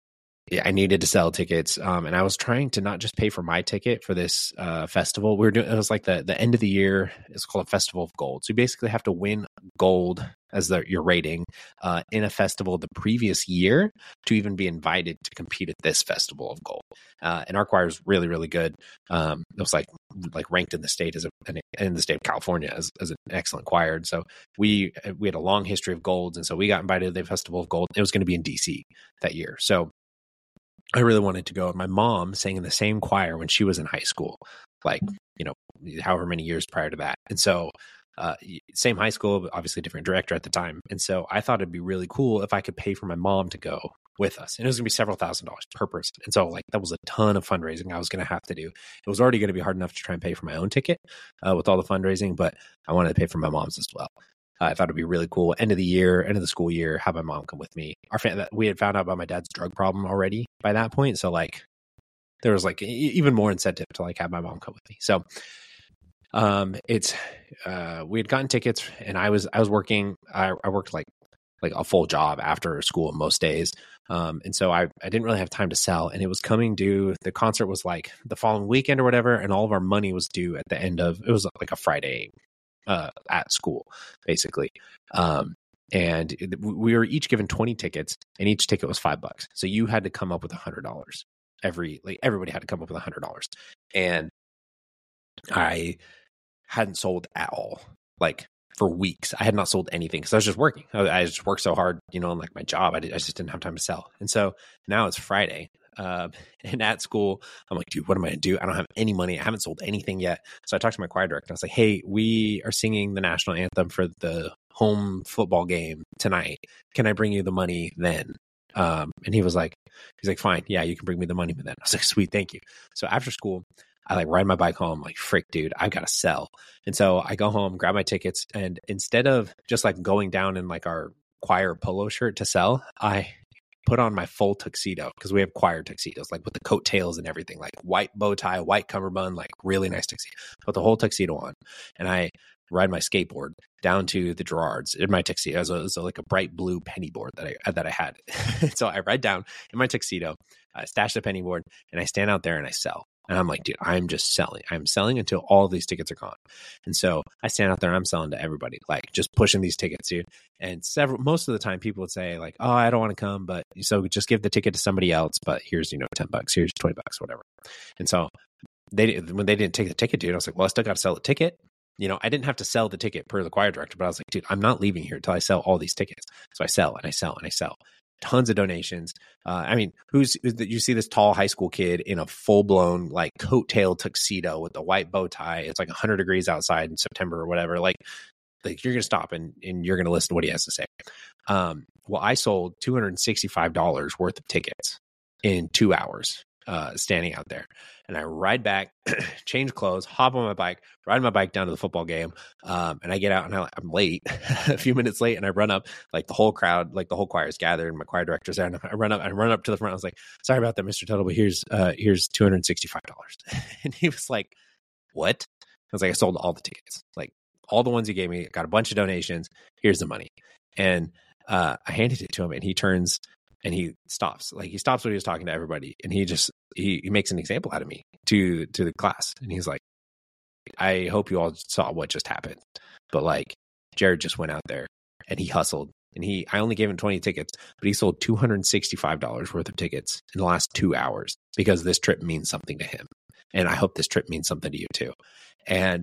I needed to sell tickets, um, and I was trying to not just pay for my ticket for this uh, festival. We were doing it was like the the end of the year. It's called a Festival of Gold. So you basically have to win gold as the, your rating uh, in a festival the previous year to even be invited to compete at this Festival of Gold. Uh, and our choir is really really good. Um, it was like like ranked in the state as a in the state of California as, as an excellent choir. And so we we had a long history of golds, and so we got invited to the Festival of Gold. It was going to be in D C that year, so I really wanted to go. My mom sang in the same choir when she was in high school, like, you know, however many years prior to that. And so, uh, same high school, but obviously different director at the time. And so I thought it'd be really cool if I could pay for my mom to go with us. And it was going to be several thousand dollars per person. And so, like, that was a ton of fundraising I was going to have to do. It was already going to be hard enough to try and pay for my own ticket uh, with all the fundraising, but I wanted to pay for my mom's as well. Uh, I thought it'd be really cool. End of the year, end of the school year, have my mom come with me. Our fam- we had found out about my dad's drug problem already by that point, so like there was like e- even more incentive to like have my mom come with me. So, um, it's uh, we had gotten tickets, and I was I was working. I, I worked like like a full job after school most days, um, and so I I didn't really have time to sell. And it was coming due. The concert was like the following weekend or whatever, and all of our money was due at the end of it was like a Friday. Uh, at school, basically. Um, and it, we were each given twenty tickets, and each ticket was five bucks. So you had to come up with a hundred dollars. Every, like everybody had to come up with a hundred dollars. And I hadn't sold at all, like for weeks. I had not sold anything because I was just working. I, I just worked so hard, you know, in like my job. I, did, I just didn't have time to sell. And so now it's Friday. Uh, and at school, I'm like, dude, what am I going to do? I don't have any money. I haven't sold anything yet. So I talked to my choir director. I was like, hey, we are singing the national anthem for the home football game tonight. Can I bring you the money then? Um, and he was like, he's like, fine, yeah, you can bring me the money. But then I was like, sweet, thank you. So after school, I like ride my bike home, like, frick, dude, I've got to sell. And so I go home, grab my tickets. And instead of just like going down in like our choir polo shirt to sell, I put on my full tuxedo, because we have choir tuxedos, like with the coattails and everything, like white bow tie, white cummerbund, like really nice tuxedo. Put the whole tuxedo on, and I ride my skateboard down to the Gerards in my tuxedo. It was, a, it was a, like a bright blue penny board that I that I had. So I ride down in my tuxedo, I stash the penny board, and I stand out there and I sell. And I'm like, dude, I'm just selling. I'm selling until all these tickets are gone. And so I stand out there and I'm selling to everybody, like just pushing these tickets, dude. And several, most of the time people would say like, oh, I don't want to come, but so just give the ticket to somebody else. But here's, you know, ten bucks, here's twenty bucks, whatever. And so they, when they didn't take the ticket, dude, I was like, well, I still got to sell the ticket. You know, I didn't have to sell the ticket per the choir director, but I was like, dude, I'm not leaving here until I sell all these tickets. So I sell and I sell and I sell. Tons of donations. Uh, I mean, who's you see this tall high school kid in a full blown like coattail tuxedo with a white bow tie. It's like one hundred degrees outside in September or whatever. Like, like you're gonna stop and, and you're gonna listen to what he has to say. Um, well, I sold two hundred sixty-five dollars worth of tickets in two hours, uh, standing out there. And I ride back, change clothes, hop on my bike, ride my bike down to the football game. Um, and I get out and I, I'm late, a few minutes late, and I run up, like the whole crowd, like the whole choir is gathered, and my choir director's there. And I run up, I run up to the front. I was like, sorry about that, Mister Tuttle, but here's, uh, here's two hundred sixty-five dollars. And he was like, what? I was like, I sold all the tickets, like all the ones he gave me, got a bunch of donations. Here's the money. And uh, I handed it to him, and he turns and he stops, like he stops when he was talking to everybody. And he just, he, he makes an example out of me to, to the class. And he's like, I hope you all saw what just happened, but like Jared just went out there and he hustled, and he, I only gave him twenty tickets, but he sold two hundred sixty-five dollars worth of tickets in the last two hours because this trip means something to him. And I hope this trip means something to you too. And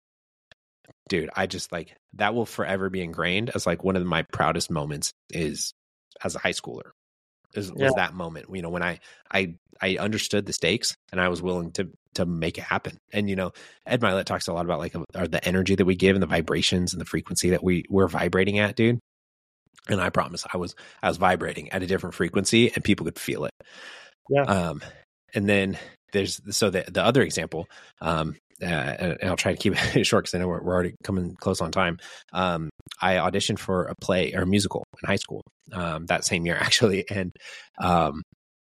dude, I just like, that will forever be ingrained as like one of my proudest moments is as a high schooler. Is, was yeah. that moment, you know, when I, I, I understood the stakes and I was willing to, to make it happen. And, you know, Ed Milet talks a lot about like uh, the energy that we give and the vibrations and the frequency that we we're vibrating at, dude. And I promise I was, I was vibrating at a different frequency and people could feel it. Yeah. Um, and then there's, so the, the other example, um, uh, and I'll try to keep it short because I know we're, we're already coming close on time. Um, I auditioned for a play or a musical in high school, um, that same year actually. And, um,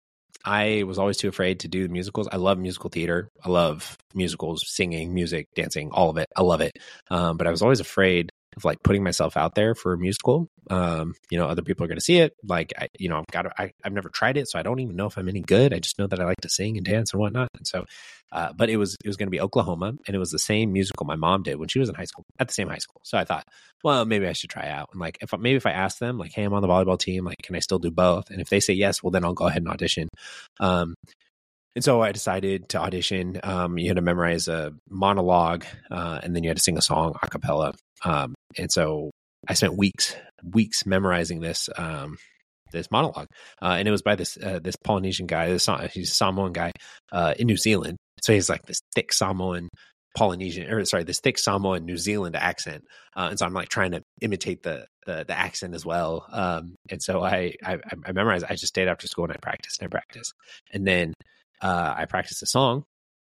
I was always too afraid to do musicals. I love musical theater. I love musicals, singing, music, dancing, all of it. I love it. Um, but I was always afraid of like putting myself out there for a musical. Um, you know, other people are going to see it. Like, I, you know, I've got to, I, I've never tried it, so I don't even know if I'm any good. I just know that I like to sing and dance and whatnot. And so, uh, but it was, it was going to be Oklahoma, and it was the same musical my mom did when she was in high school, at the same high school. So I thought, well, maybe I should try out. And like, if I, maybe if I ask them like, hey, I'm on the volleyball team, like, can I still do both? And if they say yes, well, then I'll go ahead and audition. Um, And so I decided to audition. Um, you had to memorize a monologue, uh, and then you had to sing a song a cappella. Um, and so I spent weeks, weeks memorizing this, um, this monologue. Uh, and it was by this, uh, this Polynesian guy, this, he's a Samoan guy, uh, in New Zealand. So he's like this thick Samoan Polynesian, or sorry, this thick Samoan New Zealand accent. Uh, and so I'm like trying to imitate the, the, the accent as well. Um, and so I, I, I memorized, I just stayed after school and I practiced and I practiced. And then, Uh, I practiced a song,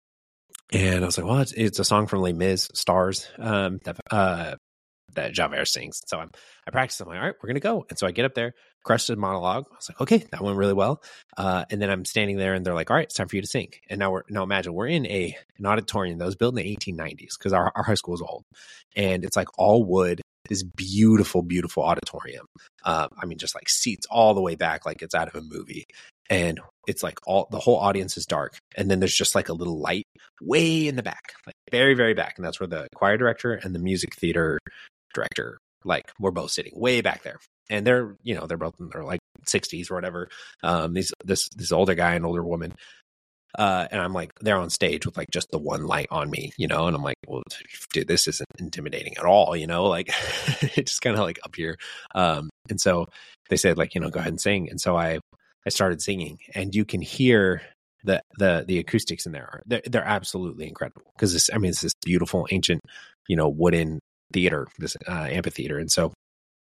and I was like, well, it's, it's a song from Les Mis, Stars, um, that, uh, that Javert sings. So I'm, I practiced. I'm like, all right, we're going to go. And so I get up there, crushed the monologue. I was like, okay, that went really well. Uh, and then I'm standing there and they're like, all right, it's time for you to sing. And now we're, now imagine we're in a, an auditorium that was built in the eighteen nineties because our, our high school is old, and it's like all wood, this beautiful, beautiful auditorium. Um, I mean, just like seats all the way back, like it's out of a movie. And it's like all the whole audience is dark. And then there's just like a little light way in the back, like very, very back. And that's where the choir director and the music theater director, like, we're both sitting way back there. And they're, you know, they're both in their like sixties or whatever. Um, these, this, this older guy and older woman. Uh, and I'm like, they're on stage with like just the one light on me, you know, and I'm like, well, dude, this isn't intimidating at all, you know, like it's just kind of like up here. Um, and so they said, like, you know, go ahead and sing. And so I, I started singing, and you can hear the, the, the acoustics in there. They're, they're absolutely incredible. Cause this, I mean, it's this beautiful ancient, you know, wooden theater, this uh, amphitheater. And so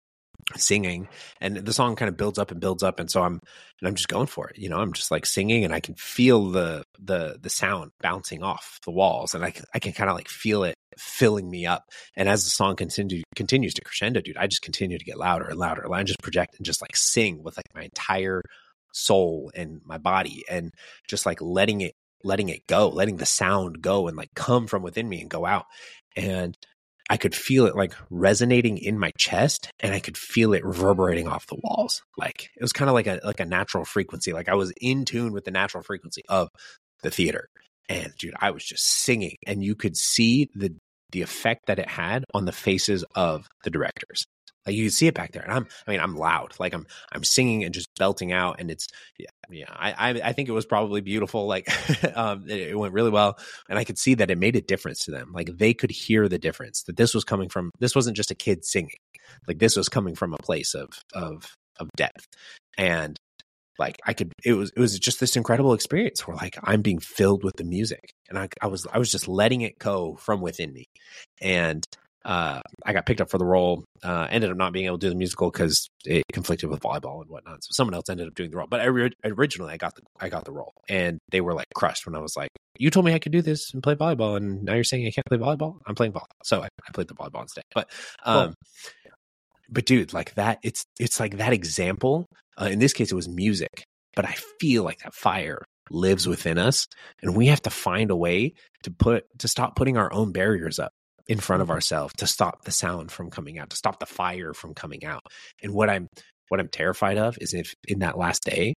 singing, and the song kind of builds up and builds up, and so I'm and I'm just going for it. You know, I'm just like singing, and I can feel the the the sound bouncing off the walls, and I can, I can kind of like feel it filling me up. And as the song continue, continues to crescendo, dude, I just continue to get louder and louder. I just project and just like sing with like my entire soul and my body, and just like letting it letting it go, letting the sound go and like come from within me and go out. And I could feel it like resonating in my chest, and I could feel it reverberating off the walls. Like it was kind of like a like a natural frequency. Like I was in tune with the natural frequency of the theater. And dude, I was just singing, and you could see the the effect that it had on the faces of the directors. Like you can see it back there, and I'm, I mean, I'm loud, like I'm, I'm singing and just belting out, and it's, yeah, yeah. I, I, I think it was probably beautiful. Like, um, it, it went really well, and I could see that it made a difference to them. Like they could hear the difference, that this was coming from, this wasn't just a kid singing, like this was coming from a place of, of, of depth, and like I could, it was, it was just this incredible experience where like I'm being filled with the music, and I, I was, I was just letting it go from within me, and. Uh, I got picked up for the role. Uh, ended up not being able to do the musical because it conflicted with volleyball and whatnot. So someone else ended up doing the role. But I re- originally, I got the I got the role, and they were like crushed when I was like, "You told me I could do this and play volleyball, and now you're saying I can't play volleyball? I'm playing volleyball." So I, I played the volleyball instead. But, um, cool. But dude, like that, it's it's like that example. Uh, in this case, it was music, but I feel like that fire lives within us, and we have to find a way to put to stop putting our own barriers up in front of ourselves, to stop the sound from coming out, to stop the fire from coming out. And what I'm what I'm terrified of is if in that last day,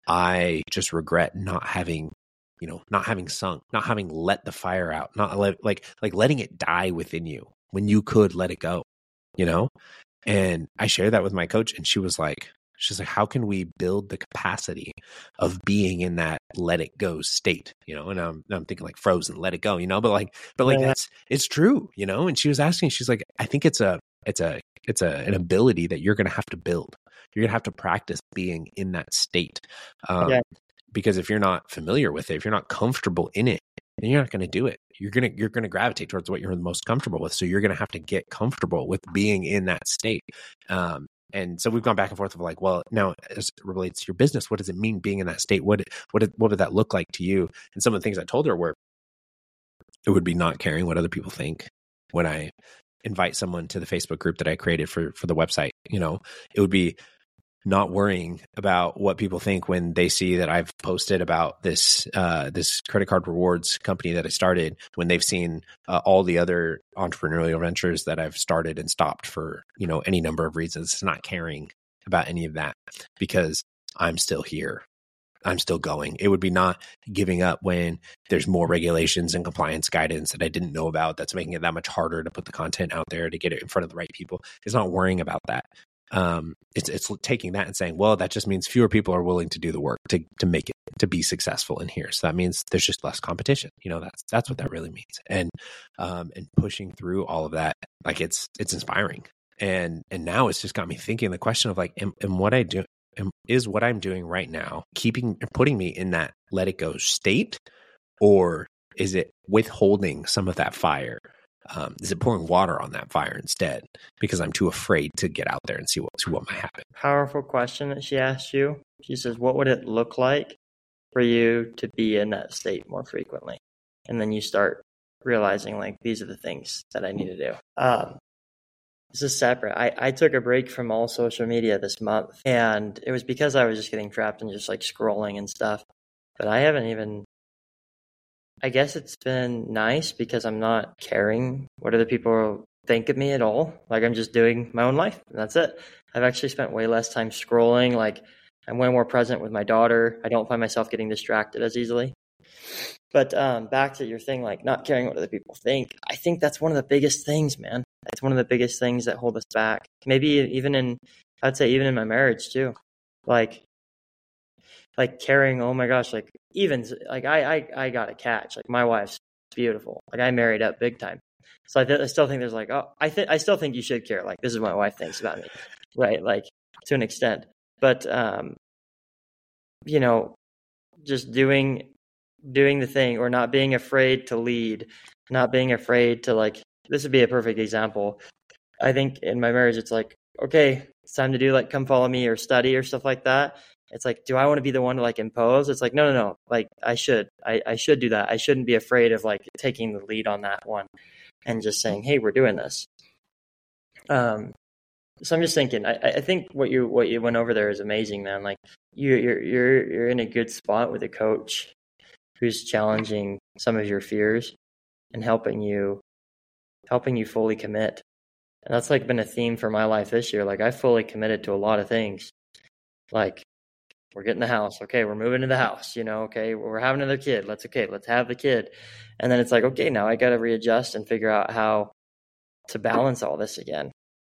I just regret not having, you know, not having sung, not having let the fire out, not let, like like letting it die within you when you could let it go, you know? And I shared that with my coach, and she was like, she's like, how can we build the capacity of being in that let it go state, you know? And I'm, I'm thinking like Frozen, let it go, you know, but like, but like, yeah. that's, it's true, you know? And she was asking, she's like, I think it's a, it's a, it's a, an ability that you're going to have to build. You're going to have to practice being in that state. Um, yeah. Because if you're not familiar with it, if you're not comfortable in it, then you're not going to do it. You're going to, you're going to gravitate towards what you're the most comfortable with. So you're going to have to get comfortable with being in that state. Um, And so we've gone back and forth of like, well, now as it relates to your business, what does it mean being in that state? What what did, what did that look like to you? And some of the things I told her were, it would be not caring what other people think when I invite someone to the Facebook group that I created for for the website. You know, it would be not worrying about what people think when they see that I've posted about this uh, this credit card rewards company that I started, when they've seen uh, all the other entrepreneurial ventures that I've started and stopped for, you know, any number of reasons. It's not caring about any of that because I'm still here. I'm still going. It would be not giving up when there's more regulations and compliance guidance that I didn't know about that's making it that much harder to put the content out there to get it in front of the right people. It's not worrying about that. Um, it's it's taking that and saying, well, that just means fewer people are willing to do the work to to make it, to be successful in here. So that means there's just less competition. You know, that's that's what that really means. And um, and pushing through all of that, like it's it's inspiring. And and now it's just got me thinking the question of like, am, am what I do, am, is what I'm doing right now keeping putting me in that let it go state, or is it withholding some of that fire? Um, is it pouring water on that fire instead because I'm too afraid to get out there and see what, see what might happen? Powerful question that she asked you. She says, what would it look like for you to be in that state more frequently? And then you start realizing like, these are the things that I need to do. Um, this is separate. I, I took a break from all social media this month, and it was because I was just getting trapped in just like scrolling and stuff. But I haven't even, I guess it's been nice because I'm not caring what other people think of me at all. Like I'm just doing my own life, and that's it. I've actually spent way less time scrolling. Like I'm way more present with my daughter. I don't find myself getting distracted as easily. But um, back to your thing, like not caring what other people think. I think that's one of the biggest things, man. It's one of the biggest things that hold us back. Maybe even in, I'd say even in my marriage too. Like, like caring, oh my gosh, like even like I, I, I got a catch. Like my wife's beautiful. Like I married up big time. So I, th- I still think there's like, oh, I think I still think you should care. Like this is what my wife thinks about me, right? Like to an extent, but um, you know, just doing doing the thing, or not being afraid to lead, not being afraid to like. This would be a perfect example. I think in my marriage, it's like okay, it's time to do like come follow me or study or stuff like that. It's like, do I want to be the one to like impose? It's like, no, no, no. Like I should, I, I should do that. I shouldn't be afraid of like taking the lead on that one and just saying, hey, we're doing this. Um, so I'm just thinking, I, I think what you, what you went over there is amazing, man. Like you, you're, you're, you're in a good spot with a coach who's challenging some of your fears and helping you, helping you fully commit. And that's like been a theme for my life this year. Like I fully committed to a lot of things. Like we're getting the house. Okay. We're moving to the house, you know, okay. We're having another kid. Let's, okay, let's have the kid. And then it's like, okay, now I got to readjust and figure out how to balance all this again.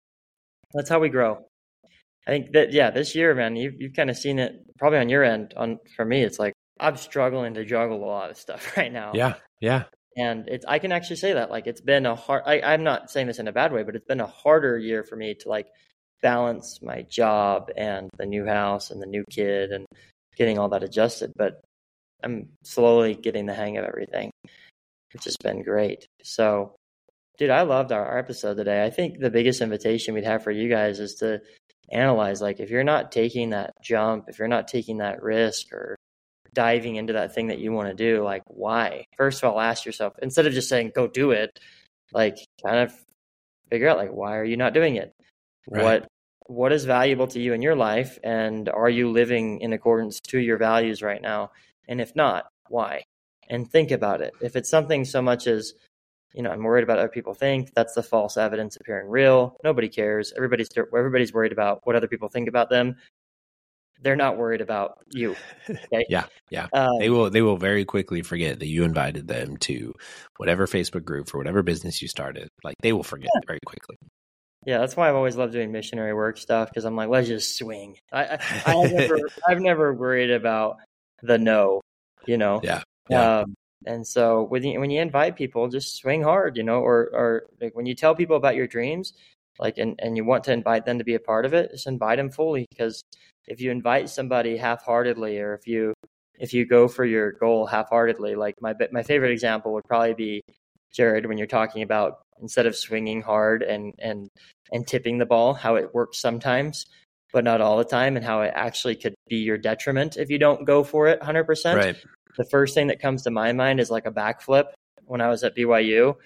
That's how we grow. I think that, yeah, this year, man, you've, you've kind of seen it probably on your end. On for me, it's like I'm struggling to juggle a lot of stuff right now. Yeah. Yeah. And it's, I can actually say that, like, it's been a hard, I, I'm not saying this in a bad way, but it's been a harder year for me to like balance my job and the new house and the new kid and getting all that adjusted. But I'm slowly getting the hang of everything, which has been great. So, dude, I loved our, our episode today. I think the biggest invitation we'd have for you guys is to analyze, like, if you're not taking that jump, if you're not taking that risk or diving into that thing that you want to do, like, why? First of all, ask yourself, instead of just saying go do it, like kind of figure out, like, why are you not doing it? Right. What what is valuable to you in your life, and are you living in accordance to your values right now? And if not, why? And think about it. If it's something so much as, you know, I'm worried about what other people think, that's the false evidence appearing real. Nobody cares. Everybody's everybody's worried about what other people think about them. They're not worried about you. Okay? yeah, yeah. Um, they will. They will very quickly forget that you invited them to whatever Facebook group for whatever business you started. Like they will forget yeah. very quickly. Yeah, that's why I've always loved doing missionary work stuff, because I'm like, let's just swing. I, I I've never I've never worried about the no, you know. Yeah. yeah. Um, and so when you when you invite people, just swing hard, you know, or or like when you tell people about your dreams, like and, and you want to invite them to be a part of it, just invite them fully. Because if you invite somebody half-heartedly, or if you if you go for your goal half-heartedly, like my my favorite example would probably be Jared, when you're talking about instead of swinging hard and and and tipping the ball, how it works sometimes, but not all the time, and how it actually could be your detriment if you don't go for it one hundred percent. Right. The first thing that comes to my mind is like a backflip. When I was at B Y U,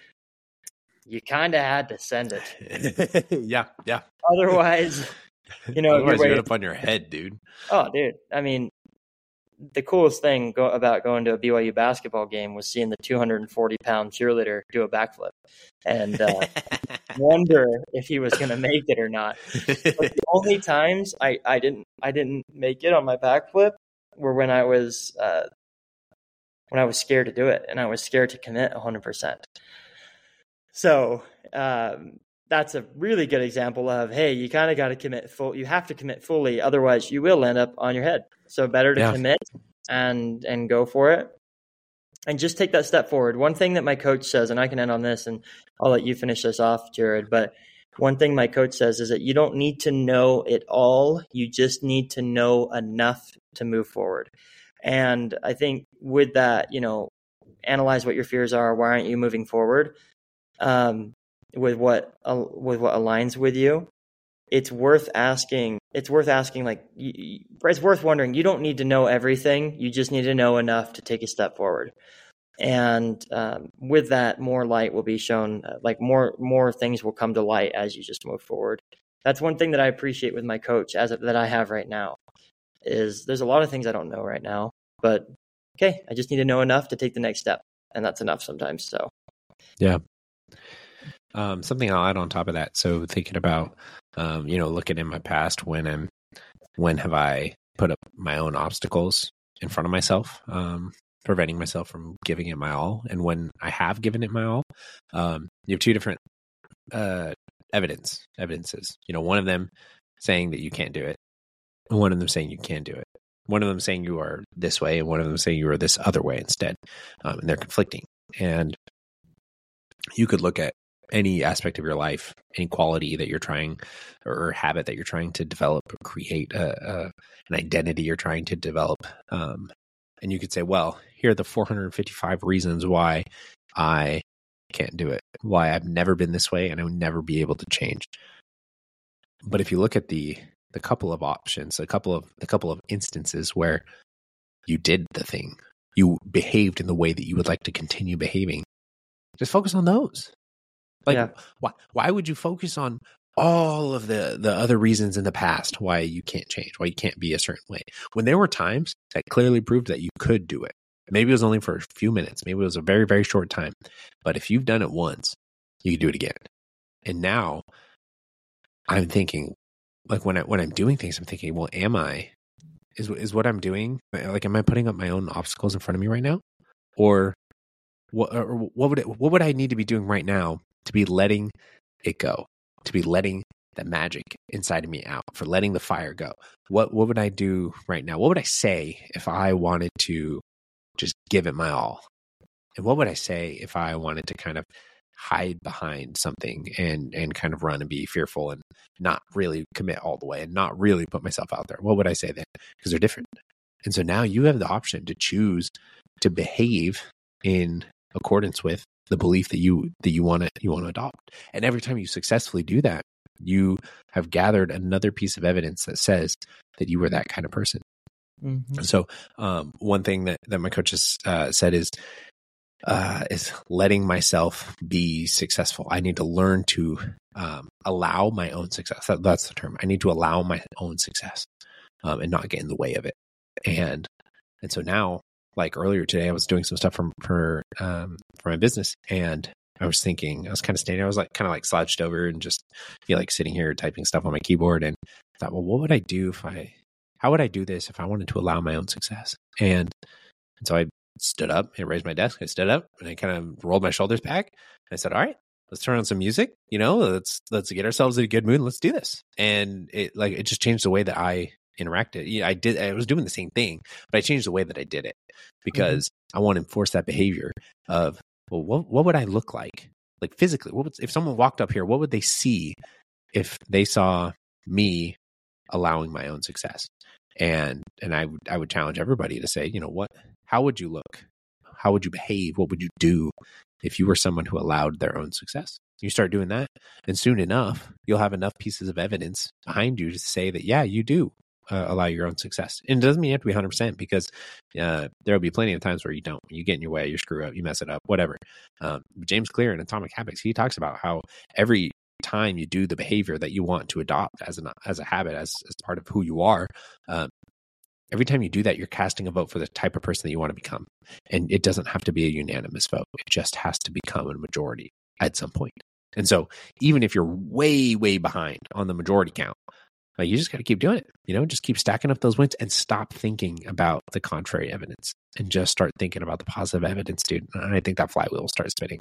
you kind of had to send it. yeah, yeah. Otherwise, you know, Otherwise you're you end up on your head, dude. Oh, dude. I mean, the coolest thing go, about going to a B Y U basketball game was seeing the two hundred forty pound cheerleader do a backflip, and uh, wonder if he was going to make it or not. But the only times I, I didn't I didn't make it on my backflip were when I was uh, when I was scared to do it, and I was scared to commit one hundred percent. So um, that's a really good example of, hey, you kind of got to commit full. You have to commit fully, otherwise you will end up on your head. So better to yeah. commit and and go for it, and just take that step forward. One thing that my coach says, and I can end on this, and I'll let you finish this off, Jared. But one thing my coach says is that you don't need to know it all. You just need to know enough to move forward. And I think with that, you know, analyze what your fears are. Why aren't you moving forward? Um, with what uh, with what aligns with you. It's worth asking. It's worth asking. Like, you, you, it's worth wondering. You don't need to know everything. You just need to know enough to take a step forward. And um, with that, more light will be shown. Uh, like more more things will come to light as you just move forward. That's one thing that I appreciate with my coach, as that I have right now. Is there's a lot of things I don't know right now, but okay, I just need to know enough to take the next step, and that's enough sometimes. So, yeah. Um, something I'll add on top of that. So thinking about, um, you know, looking in my past, when am, when have I put up my own obstacles in front of myself, um, preventing myself from giving it my all, and when I have given it my all, um, you have two different uh, evidence evidences. You know, one of them saying that you can't do it, and one of them saying you can do it. One of them saying you are this way, and one of them saying you are this other way instead, um, and they're conflicting. And you could look at any aspect of your life, any quality that you're trying, or habit that you're trying to develop, or create a, a, an identity you're trying to develop. Um, and you could say, well, here are the four hundred fifty-five reasons why I can't do it, why I've never been this way and I will never be able to change. But if you look at the the couple of options, a couple of the couple of instances where you did the thing, you behaved in the way that you would like to continue behaving, just focus on those. Like, Yeah. why why would you focus on all of the the other reasons in the past why you can't change, why you can't be a certain way, when there were times that clearly proved that you could do it? Maybe it was only for a few minutes, maybe it was a very, very short time, but if you've done it once, you can do it again. And now I'm thinking, like, when I when I'm doing things, I'm thinking, well, am I is is what I'm doing, like, am I putting up my own obstacles in front of me right now, or what? Or what would it, what would I need to be doing right now to be letting it go, to be letting the magic inside of me out, for letting the fire go? What what would I do right now? What would I say if I wanted to just give it my all? And what would I say if I wanted to kind of hide behind something and and kind of run and be fearful and not really commit all the way and not really put myself out there? What would I say then? Because they're different. And so now you have the option to choose to behave in accordance with the belief that you that you want to you want to adopt. And every time you successfully do that, you have gathered another piece of evidence that says that you were that kind of person. Mm-hmm. So um, one thing that, that my coaches uh, said is uh, is letting myself be successful. I need to learn to um, allow my own success. That, that's the term. I need to allow my own success um, and not get in the way of it. And and so now, like earlier today, I was doing some stuff from for um, for my business, and I was thinking, I was kind of standing, I was like kind of like slouched over and just you know, like sitting here typing stuff on my keyboard, and I thought, well, what would I do if I, how would I do this if I wanted to allow my own success? And and so I stood up and raised my desk. I stood up and I kind of rolled my shoulders back. And I said, all right, let's turn on some music. You know, let's let's get ourselves in a good mood. And let's do this. And it like it just changed the way that I interacted. Yeah, I did. I was doing the same thing, but I changed the way that I did it because mm-hmm. I want to enforce that behavior of, well, what what would I look like, like physically? What would, if someone walked up here? What would they see if they saw me allowing my own success? And and I would I would challenge everybody to say, you know what? How would you look? How would you behave? What would you do if you were someone who allowed their own success? You start doing that, and soon enough, you'll have enough pieces of evidence behind you to say that, yeah, you do uh, allow your own success. And it doesn't mean you have to be one hundred percent because uh, there will be plenty of times where you don't. You get in your way, you screw up, you mess it up, whatever. Um, James Clear in Atomic Habits, he talks about how every time you do the behavior that you want to adopt as an as a habit, as, as part of who you are, um, every time you do that, you're casting a vote for the type of person that you want to become. And it doesn't have to be a unanimous vote. It just has to become a majority at some point. And so even if you're way, way behind on the majority count, like you just got to keep doing it. You know, just keep stacking up those wins and stop thinking about the contrary evidence and just start thinking about the positive evidence, dude. And I think that flywheel will start spinning.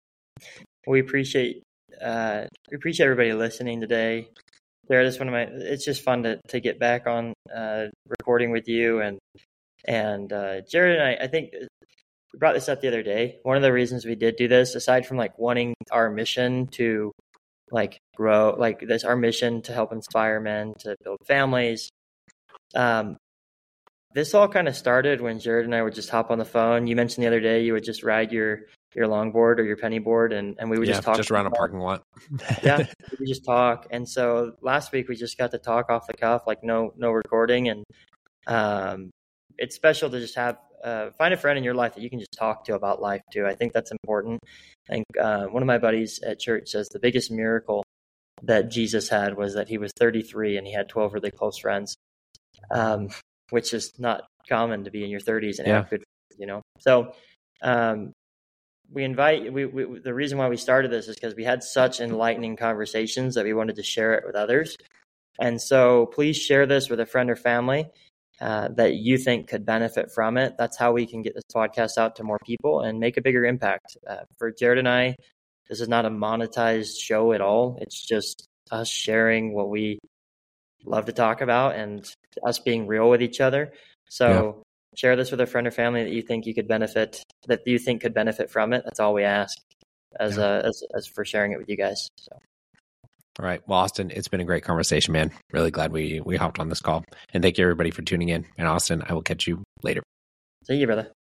We appreciate uh, we appreciate everybody listening today. Jared, this one of my. It's just fun to, to get back on uh, recording with you, and and uh, Jared and I. I think we brought this up the other day. One of the reasons we did do this, aside from like wanting our mission to like grow, like this, our mission to help inspire men to build families. Um, this all kind of started when Jared and I would just hop on the phone. You mentioned the other day you would just ride your your longboard or your penny board, and, and we would yeah, just talk just around a parking lot. Yeah, we would just talk. And so last week we just got to talk off the cuff, like no no recording, and um, it's special to just have uh, find a friend in your life that you can just talk to about life too. I think that's important. I think uh, one of my buddies at church says the biggest miracle that Jesus had was that he was thirty-three and he had twelve really close friends, um, which is not common to be in your thirties and yeah. have good friends, you know. So um, we invite we, we the reason why we started this is because we had such enlightening conversations that we wanted to share it with others. And so please share this with a friend or family uh, that you think could benefit from it. That's how we can get this podcast out to more people and make a bigger impact. Uh, for Jared and I, this is not a monetized show at all. It's just us sharing what we love to talk about and us being real with each other. So yeah. Share this with a friend or family that you think you could benefit, that you think could benefit from it. That's all we ask as yeah. uh, as, as for sharing it with you guys. So. All right. Well, Austin, it's been a great conversation, man. Really glad we we hopped on this call. And thank you, everybody, for tuning in. And Austin, I will catch you later. See you, brother.